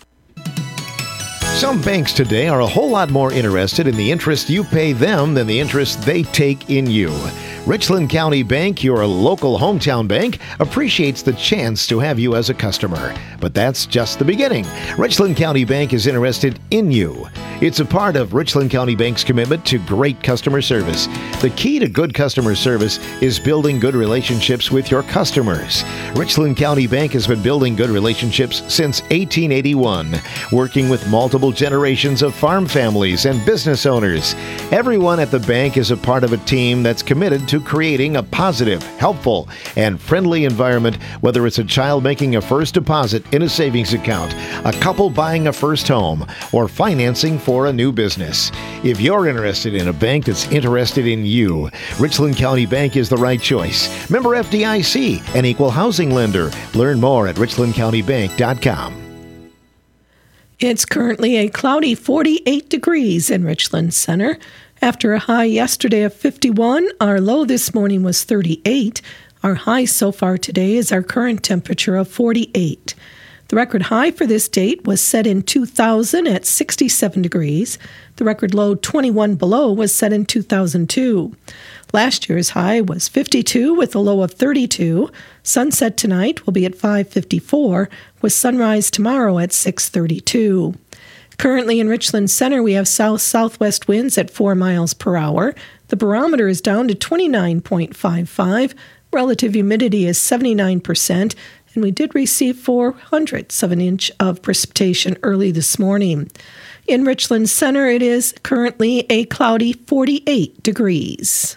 Some banks today are a whole lot more interested in the interest you pay them than the interest they take in you. Richland County Bank, your local hometown bank, appreciates the chance to have you as a customer. But that's just the beginning. Richland County Bank is interested in you. It's a part of Richland County Bank's commitment to great customer service. The key to good customer service is building good relationships with your customers. Richland County Bank has been building good relationships since 1881, working with multiple generations of farm families and business owners. Everyone at the bank is a part of a team that's committed to creating a positive, helpful, and friendly environment, whether it's a child making a first deposit in a savings account, a couple buying a first home, or financing for a new business. If you're interested in a bank that's interested in you, Richland County Bank is the right choice. Member FDIC, an equal housing lender. Learn more at richlandcountybank.com. It's currently a cloudy 48 degrees in Richland Center. After a high yesterday of 51, our low this morning was 38. Our high so far today is our current temperature of 48. The record high for this date was set in 2000 at 67 degrees. The record low 21 below was set in 2002. Last year's high was 52 with a low of 32. Sunset tonight will be at 5:54 with sunrise tomorrow at 6:32. Currently in Richland Center, we have south-southwest winds at 4 miles per hour. The barometer is down to 29.55. Relative humidity is 79%, and we did receive 0.04 of an inch of precipitation early this morning. In Richland Center, it is currently a cloudy 48 degrees.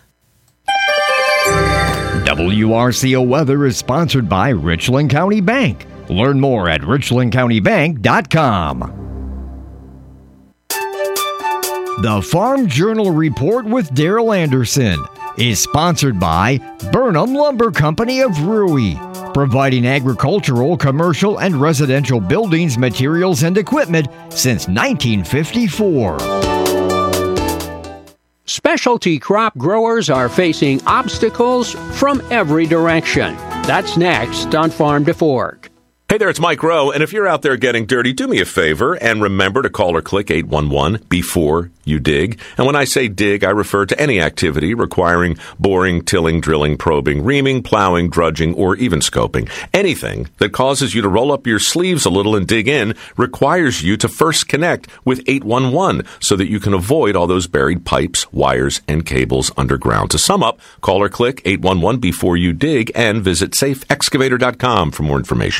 WRCO Weather is sponsored by Richland County Bank. Learn more at richlandcountybank.com. The Farm Journal Report with Daryl Anderson is sponsored by Burnham Lumber Company of Rui, providing agricultural, commercial, and residential buildings, materials, and equipment since 1954. Specialty crop growers are facing obstacles from every direction. That's next on Farm to Fork. Hey there, it's Mike Rowe, and if you're out there getting dirty, do me a favor and remember to call or click 811 before you dig. And when I say dig, I refer to any activity requiring boring, tilling, drilling, probing, reaming, plowing, drudging, or even scoping. Anything that causes you to roll up your sleeves a little and dig in requires you to first connect with 811 so that you can avoid all those buried pipes, wires, and cables underground. To sum up, call or click 811 before you dig and visit safeexcavator.com for more information.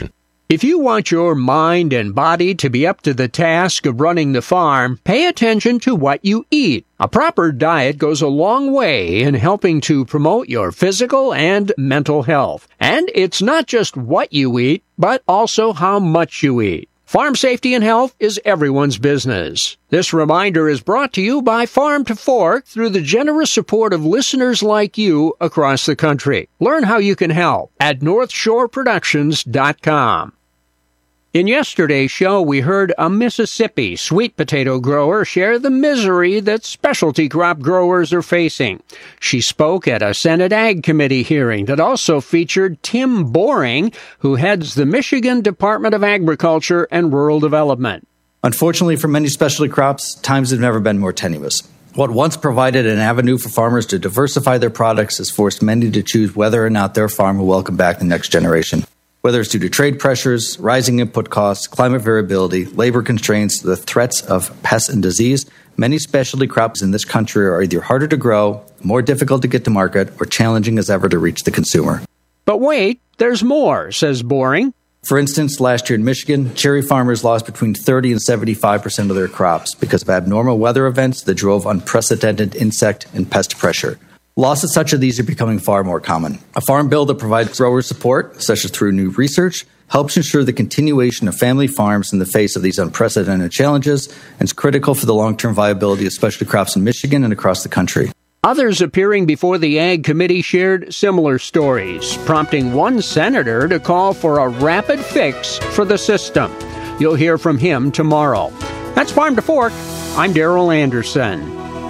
If you want your mind and body to be up to the task of running the farm, pay attention to what you eat. A proper diet goes a long way in helping to promote your physical and mental health. And it's not just what you eat, but also how much you eat. Farm safety and health is everyone's business. This reminder is brought to you by Farm to Fork through the generous support of listeners like you across the country. Learn how you can help at NorthshoreProductions.com. In yesterday's show, we heard a Mississippi sweet potato grower share the misery that specialty crop growers are facing. She spoke at a Senate Ag Committee hearing that also featured Tim Boring, who heads the Michigan Department of Agriculture and Rural Development. Unfortunately, for many specialty crops, times have never been more tenuous. What once provided an avenue for farmers to diversify their products has forced many to choose whether or not their farm will welcome back the next generation. Whether it's due to trade pressures, rising input costs, climate variability, labor constraints, the threats of pests and disease, many specialty crops in this country are either harder to grow, more difficult to get to market, or challenging as ever to reach the consumer. But wait, there's more, says Boring. For instance, last year in Michigan, cherry farmers lost between 30 and 75% of their crops because of abnormal weather events that drove unprecedented insect and pest pressure. Losses such as these are becoming far more common. A farm bill that provides grower support, such as through new research, helps ensure the continuation of family farms in the face of these unprecedented challenges and is critical for the long-term viability of specialty crops in Michigan and across the country. Others appearing before the Ag Committee shared similar stories, prompting one senator to call for a rapid fix for the system. You'll hear from him tomorrow. That's Farm to Fork. I'm Darrell Anderson.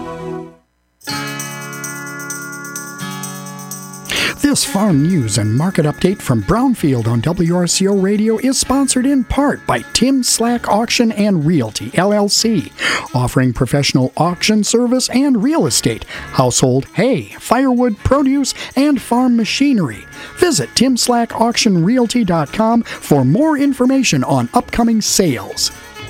This farm news and market update from Brownfield on WRCO Radio is sponsored in part by Tim Slack Auction and Realty, LLC, offering professional auction service and real estate, household hay, firewood, produce, and farm machinery. Visit TimSlackAuctionRealty.com for more information on upcoming sales.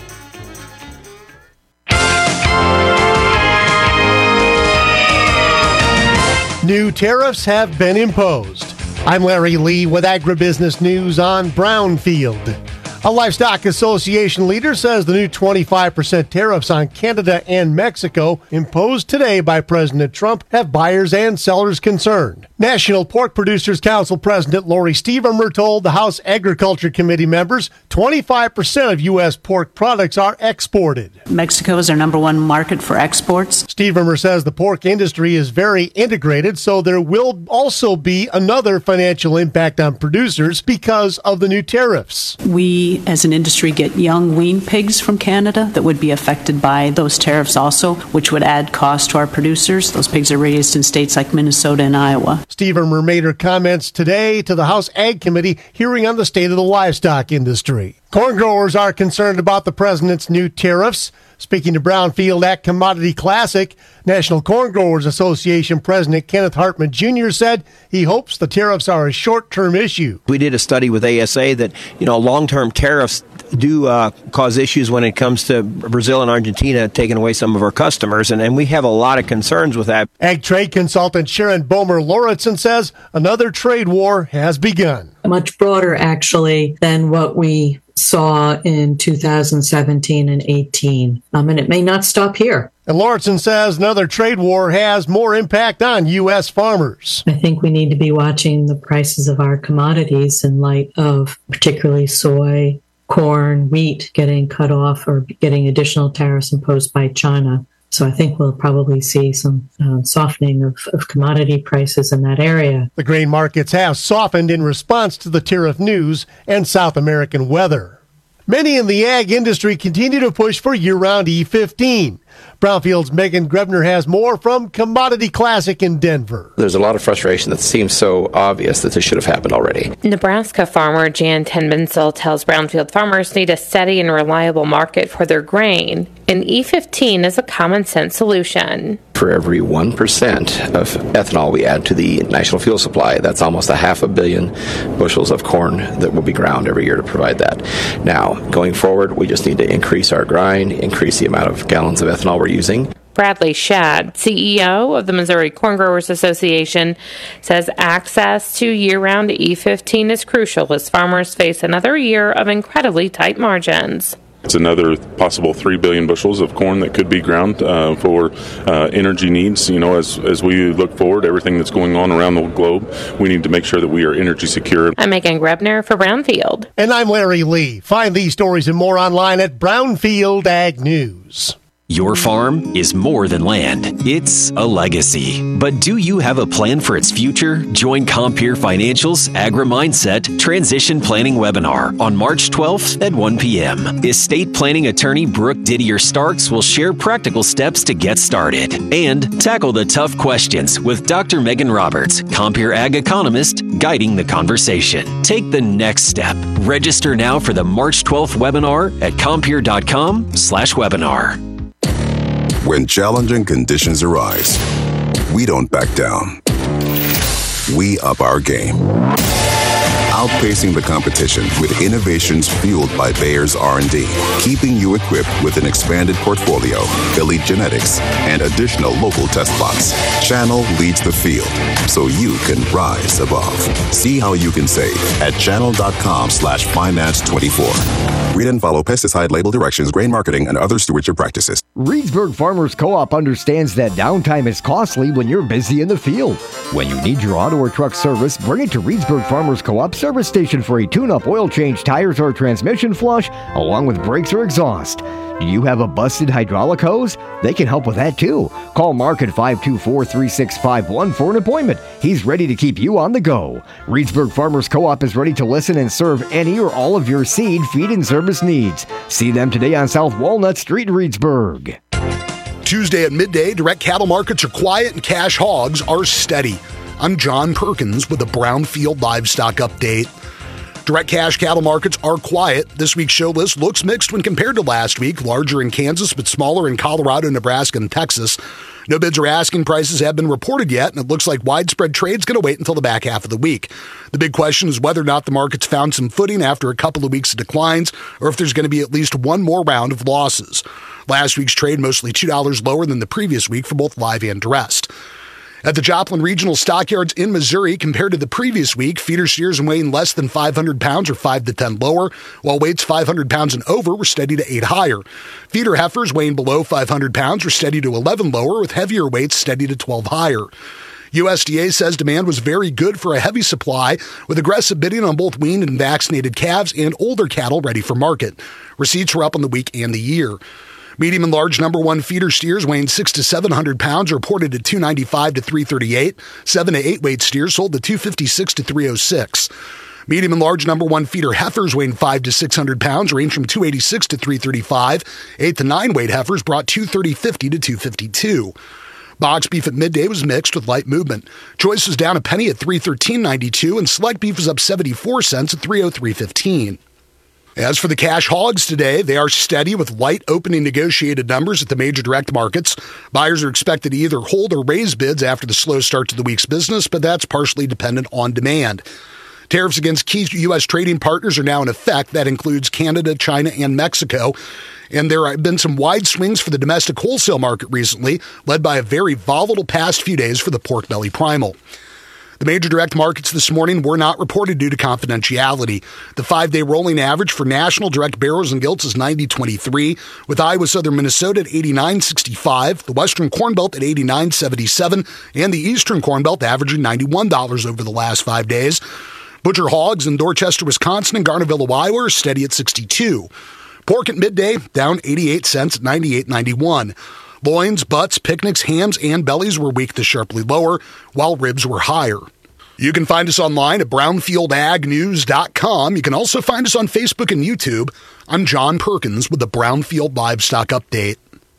New tariffs have been imposed. I'm Larry Lee with Agribusiness News on Brownfield. A Livestock Association leader says the new 25% tariffs on Canada and Mexico imposed today by President Trump have buyers and sellers concerned. National Pork Producers Council President Lori Stevermer told the House Agriculture Committee members 25% of U.S. pork products are exported. Mexico is our number one market for exports. Stevermer says the pork industry is very integrated, so there will also be another financial impact on producers because of the new tariffs. We, as an industry, get young wean pigs from Canada that would be affected by those tariffs also, which would add cost to our producers. Those pigs are raised in states like Minnesota and Iowa. Stevermer made her comments today to the House Ag Committee hearing on the state of the livestock industry. Corn growers are concerned about the president's new tariffs. Speaking to Brownfield at Commodity Classic, National Corn Growers Association President Kenneth Hartman Jr. said he hopes the tariffs are a short-term issue. We did a study with ASA that, long-term tariffs do cause issues when it comes to Brazil and Argentina taking away some of our customers, and we have a lot of concerns with that. Ag trade consultant Sharon Bomer-Lauritsen says another trade war has begun. Much broader, actually, than what we saw in 2017 and 18. And it may not stop here. And Lauritsen says another trade war has more impact on U.S. farmers. I think we need to be watching the prices of our commodities in light of particularly soy, corn, wheat getting cut off or getting additional tariffs imposed by China. So I think we'll probably see some softening of commodity prices in that area. The grain markets have softened in response to the tariff news and South American weather. Many in the ag industry continue to push for year-round E15. Brownfield's Megan Grebner has more from Commodity Classic in Denver. There's a lot of frustration that seems so obvious that this should have happened already. Nebraska farmer Jan Tenbensel tells Brownfield farmers need a steady and reliable market for their grain, and E15 is a common-sense solution. For every 1% of ethanol we add to the national fuel supply, that's almost 500 million bushels of corn that will be ground every year to provide that. Now, going forward, we just need to increase our grind, increase the amount of gallons of ethanol we're using. Bradley Shadd, CEO of the Missouri Corn Growers Association, says access to year-round E15 is crucial as farmers face another year of incredibly tight margins. It's another possible 3 billion bushels of corn that could be ground for energy needs. As we look forward, everything that's going on around the globe, we need to make sure that we are energy secure. I'm Megan Grebner for Brownfield. And I'm Larry Lee. Find these stories and more online at Brownfield Ag News. Your farm is more than land. It's a legacy. But do you have a plan for its future? Join Compeer Financial's Agri-Mindset Transition Planning Webinar on March 12th at 1 p.m. Estate planning attorney Brooke Didier Starks will share practical steps to get started and tackle the tough questions with Dr. Megan Roberts, Compeer Ag economist, guiding the conversation. Take the next step. Register now for the March 12th webinar at compeer.com/webinar. When challenging conditions arise, we don't back down. We up our game. Outpacing the competition with innovations fueled by Bayer's R&D, keeping you equipped with an expanded portfolio, elite genetics, and additional local test plots. Channel leads the field, so you can rise above. See how you can save at channel.com/finance24. Read and follow pesticide label directions, grain marketing, and other stewardship practices. Reedsburg Farmers Co-op understands that downtime is costly when you're busy in the field. When you need your auto or truck service, bring it to Reedsburg Farmers Co-op service station for a tune-up, oil change, tires, or transmission flush, along with brakes or exhaust. Do you have a busted hydraulic hose? They can help with that too. Call Mark at 524-3651 for an appointment. He's ready to keep you on the go. Reedsburg Farmers Co-op is ready to listen and serve any or all of your seed, feed, and service needs. See them today on South Walnut Street, Reedsburg. Tuesday at midday, direct cattle markets are quiet and cash hogs are steady. I'm John Perkins with a Brownfield Livestock Update. Direct cash cattle markets are quiet. This week's show list looks mixed when compared to last week, larger in Kansas but smaller in Colorado, Nebraska, and Texas. No bids or asking prices have been reported yet, and it looks like widespread trade's going to wait until the back half of the week. The big question is whether or not the market's found some footing after a couple of weeks of declines, or if there's going to be at least one more round of losses. Last week's trade mostly $2 lower than the previous week for both live and dressed. At the Joplin Regional Stockyards in Missouri, compared to the previous week, feeder steers weighing less than 500 pounds are 5 to 10 lower, while weights 500 pounds and over were steady to 8 higher. Feeder heifers weighing below 500 pounds were steady to 11 lower, with heavier weights steady to 12 higher. USDA says demand was very good for a heavy supply, with aggressive bidding on both weaned and vaccinated calves and older cattle ready for market. Receipts were up on the week and the year. Medium and large number one feeder steers weighing 6 to 700 pounds reported at $295 to $338. 7 to 8 weight steers sold at $256 to $306. Medium and large number one feeder heifers weighing 5 to 600 pounds range from $286 to $335. 8 to 9 weight heifers brought $230.50 to $252. Box beef at midday was mixed with light movement. Choice was down a penny at $313.92, and select beef was up 74 cents at $303.15. As for the cash hogs today, they are steady with light opening negotiated numbers at the major direct markets. Buyers are expected to either hold or raise bids after the slow start to the week's business, but that's partially dependent on demand. Tariffs against key U.S. trading partners are now in effect. That includes Canada, China, and Mexico. And there have been some wide swings for the domestic wholesale market recently, led by a very volatile past few days for the pork belly primal. The major direct markets this morning were not reported due to confidentiality. The 5-day rolling average for national direct barrels and gilts is 90.23, with Iowa Southern Minnesota at 89.65, the Western Corn Belt at 89.77, and the Eastern Corn Belt averaging $91 over the last 5 days. Butcher hogs in Dorchester, Wisconsin and Garnerville, Iowa are steady at 62. Pork at midday down 88 cents at 98.91. Loins, butts, picnics, hams, and bellies were weak to sharply lower, while ribs were higher. You can find us online at brownfieldagnews.com. You can also find us on Facebook and YouTube. I'm John Perkins with the Brownfield Livestock Update.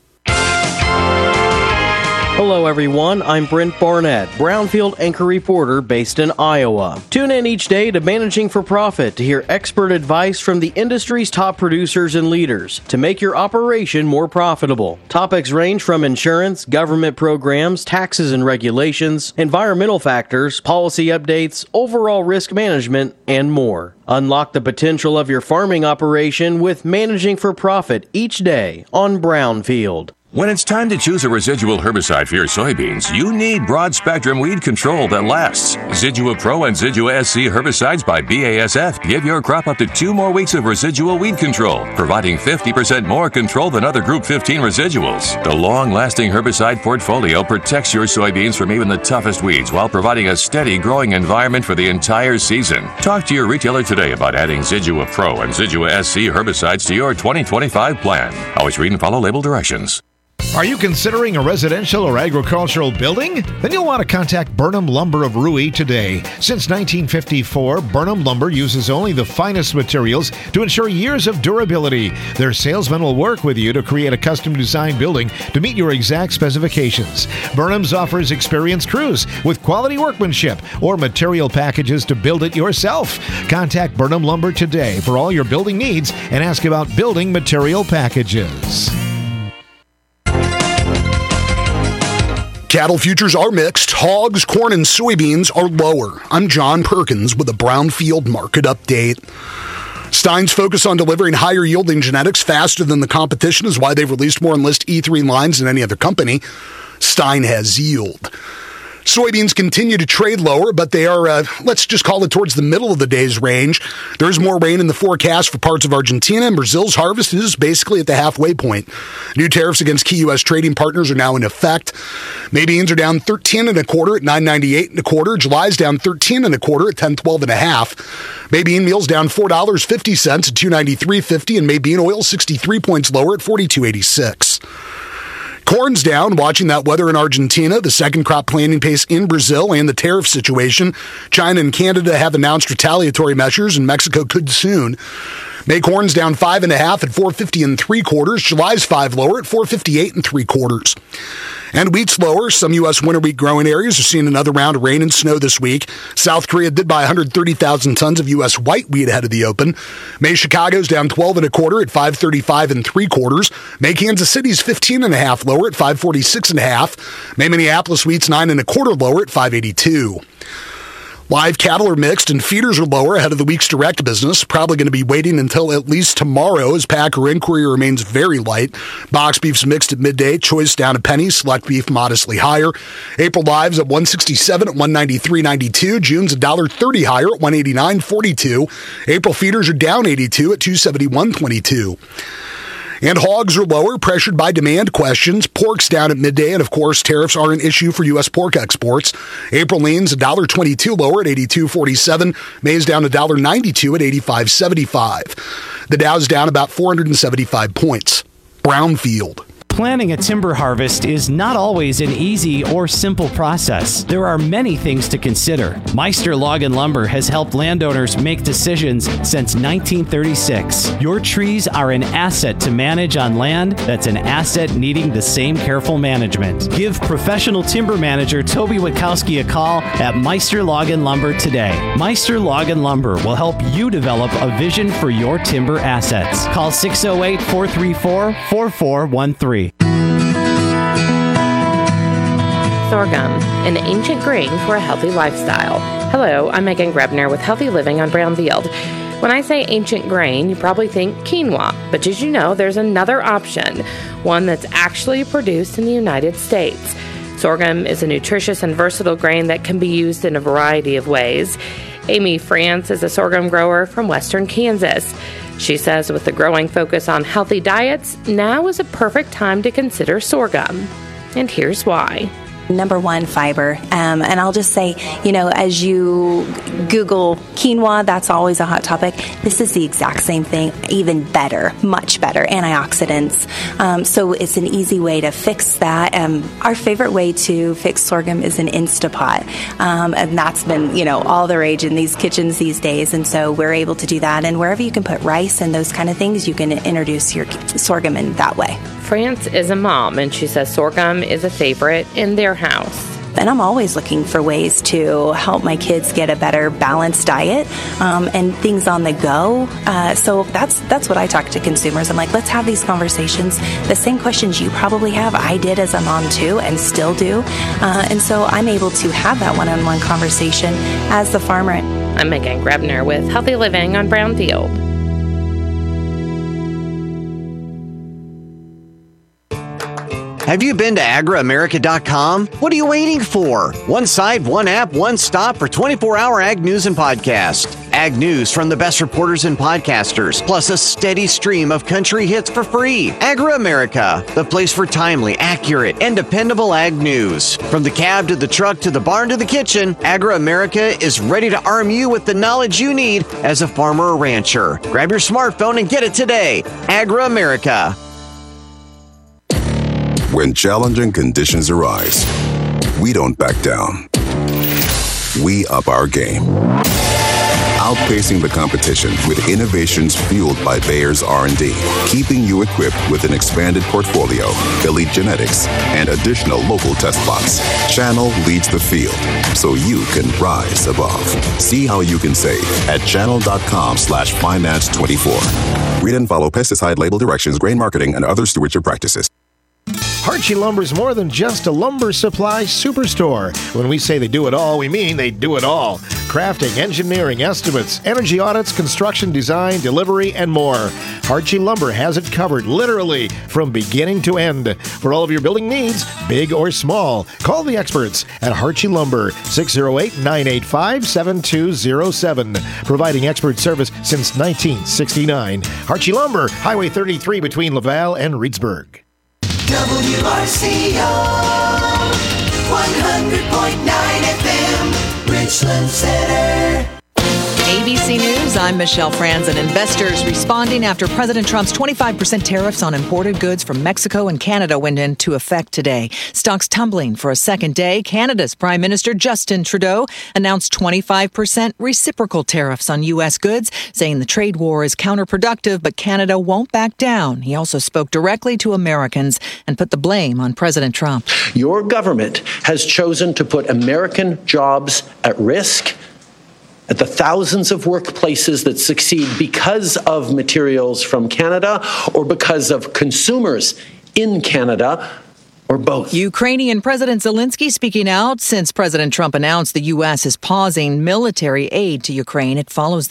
Hello everyone, I'm Brent Barnett, Brownfield anchor reporter based in Iowa. Tune in each day to Managing for Profit to hear expert advice from the industry's top producers and leaders to make your operation more profitable. Topics range from insurance, government programs, taxes and regulations, environmental factors, policy updates, overall risk management, and more. Unlock the potential of your farming operation with Managing for Profit each day on Brownfield. When it's time to choose a residual herbicide for your soybeans, you need broad-spectrum weed control that lasts. Zidua Pro and Zidua SC herbicides by BASF give your crop up to 2 more weeks of residual weed control, providing 50% more control than other Group 15 residuals. The long-lasting herbicide portfolio protects your soybeans from even the toughest weeds while providing a steady growing environment for the entire season. Talk to your retailer today about adding Zidua Pro and Zidua SC herbicides to your 2025 plan. Always read and follow label directions. Are you considering a residential or agricultural building? Then you'll want to contact Burnham Lumber of Rui today. Since 1954, Burnham Lumber uses only the finest materials to ensure years of durability. Their salesmen will work with you to create a custom-designed building to meet your exact specifications. Burnham's offers experienced crews with quality workmanship or material packages to build it yourself. Contact Burnham Lumber today for all your building needs and ask about building material packages. Cattle futures are mixed. Hogs, corn, and soybeans are lower. I'm John Perkins with a Brownfield market update. Stein's focus on delivering higher yielding genetics faster than the competition is why they've released more Enlist E3 lines than any other company. Stein has yield. Soybeans continue to trade lower, but they are, let's just call it towards the middle of the day's range. There's more rain in the forecast for parts of Argentina, and Brazil's harvest is basically at the halfway point. New tariffs against key U.S. trading partners are now in effect. May beans are down 13 and a quarter at 9.98 and a quarter. July's down 13 and a quarter at 10.12 and a half. May bean meal's down $4.50 at 293.50, and May bean oil 63 points lower at 42.86. Corn's down, watching that weather in Argentina, the second crop planting pace in Brazil, and the tariff situation. China and Canada have announced retaliatory measures, and Mexico could soon. May corn's down 5.5 at 4.50 3/4. July's 5 lower at 4.58 3/4. And wheat's lower. Some U.S. winter wheat growing areas are seeing another round of rain and snow this week. South Korea did buy 130,000 tons of U.S. white wheat ahead of the open. May Chicago's down 12 1/4 at 5.35 3/4. May Kansas City's 15.5 lower at 5.46.5. May Minneapolis wheat's 9 1/4 lower at 5.82. Live cattle are mixed and feeders are lower ahead of the week's direct business. Probably going to be waiting until at least tomorrow as packer inquiry remains very light. Box beef's mixed at midday. Choice down a penny. Select beef modestly higher. April live's at 167 at 193.92. June's $1.30 higher at 189.42. April feeders are down 82 at 271.22. And hogs are lower, pressured by demand questions. Pork's down at midday, and of course, tariffs are an issue for U.S. pork exports. April lean's $1.22 lower at 82.47. May's down $1.92 at 85.75. The Dow's down about 475 points. Brownfield. Planning a timber harvest is not always an easy or simple process. There are many things to consider. Meister Log and Lumber has helped landowners make decisions since 1936. Your trees are an asset to manage on land that's an asset needing the same careful management. Give professional timber manager Toby Witkowski a call at Meister Log and Lumber today. Meister Log and Lumber will help you develop a vision for your timber assets. Call 608-434-4413. Sorghum, an ancient grain for a healthy lifestyle. Hello, I'm Megan Grebner with Healthy Living on Brownfield. When I say ancient grain, you probably think quinoa, but did you know there's another option, one that's actually produced in the United States? Sorghum is a nutritious and versatile grain that can be used in a variety of ways. Amy France is a sorghum grower from western Kansas. She says with the growing focus on healthy diets, now is a perfect time to consider sorghum. And here's why. Number one, fiber. And I'll just say, as you Google quinoa, that's always a hot topic. This is the exact same thing, even better, much better, antioxidants. So it's an easy way to fix that. Our favorite way to fix sorghum is an Instapot. And that's been, all the rage in these kitchens these days. And so we're able to do that. And wherever you can put rice and those kind of things, you can introduce your sorghum in that way. France is a mom, and she says sorghum is a favorite in their house. And I'm always looking for ways to help my kids get a better balanced diet and things on the go. So that's what I talk to consumers. I'm like, let's have these conversations. The same questions you probably have, I did as a mom too, and still do. And so I'm able to have that one-on-one conversation as the farmer. I'm Megan Grebner with Healthy Living on Brownfield. Have you been to agriamerica.com? What are you waiting for? One site, one app, one stop for 24-hour ag news and podcast. Ag news from the best reporters and podcasters, plus a steady stream of country hits for free. Agri-America, the place for timely, accurate, and dependable ag news. From the cab to the truck to the barn to the kitchen, Agri-America is ready to arm you with the knowledge you need as a farmer or rancher. Grab your smartphone and get it today. Agri-America. When challenging conditions arise, we don't back down. We up our game. Outpacing the competition with innovations fueled by Bayer's R&D, keeping you equipped with an expanded portfolio, elite genetics, and additional local test plots. Channel leads the field, so you can rise above. See how you can save at channel.com/finance24. Read and follow pesticide label directions, grain marketing, and other stewardship practices. Harchie Lumber is more than just a lumber supply superstore. When we say they do it all, we mean they do it all. Crafting, engineering, estimates, energy audits, construction, design, delivery, and more. Harchie Lumber has it covered, literally, from beginning to end. For all of your building needs, big or small, call the experts at Harchie Lumber, 608-985-7207. Providing expert service since 1969. Harchie Lumber, Highway 33 between Laval and Reedsburg. WRCO 100.9 FM, Richland Center. ABC News, I'm Michelle Franzen. Investors responding after President Trump's 25% tariffs on imported goods from Mexico and Canada went into effect today. Stocks tumbling for a second day. Canada's Prime Minister Justin Trudeau announced 25% reciprocal tariffs on U.S. goods, saying the trade war is counterproductive, but Canada won't back down. He also spoke directly to Americans and put the blame on President Trump. Your government has chosen to put American jobs at risk, at the thousands of workplaces that succeed because of materials from Canada or because of consumers in Canada, or both. Ukrainian President Zelensky speaking out since President Trump announced the U.S. is pausing military aid to Ukraine. It follows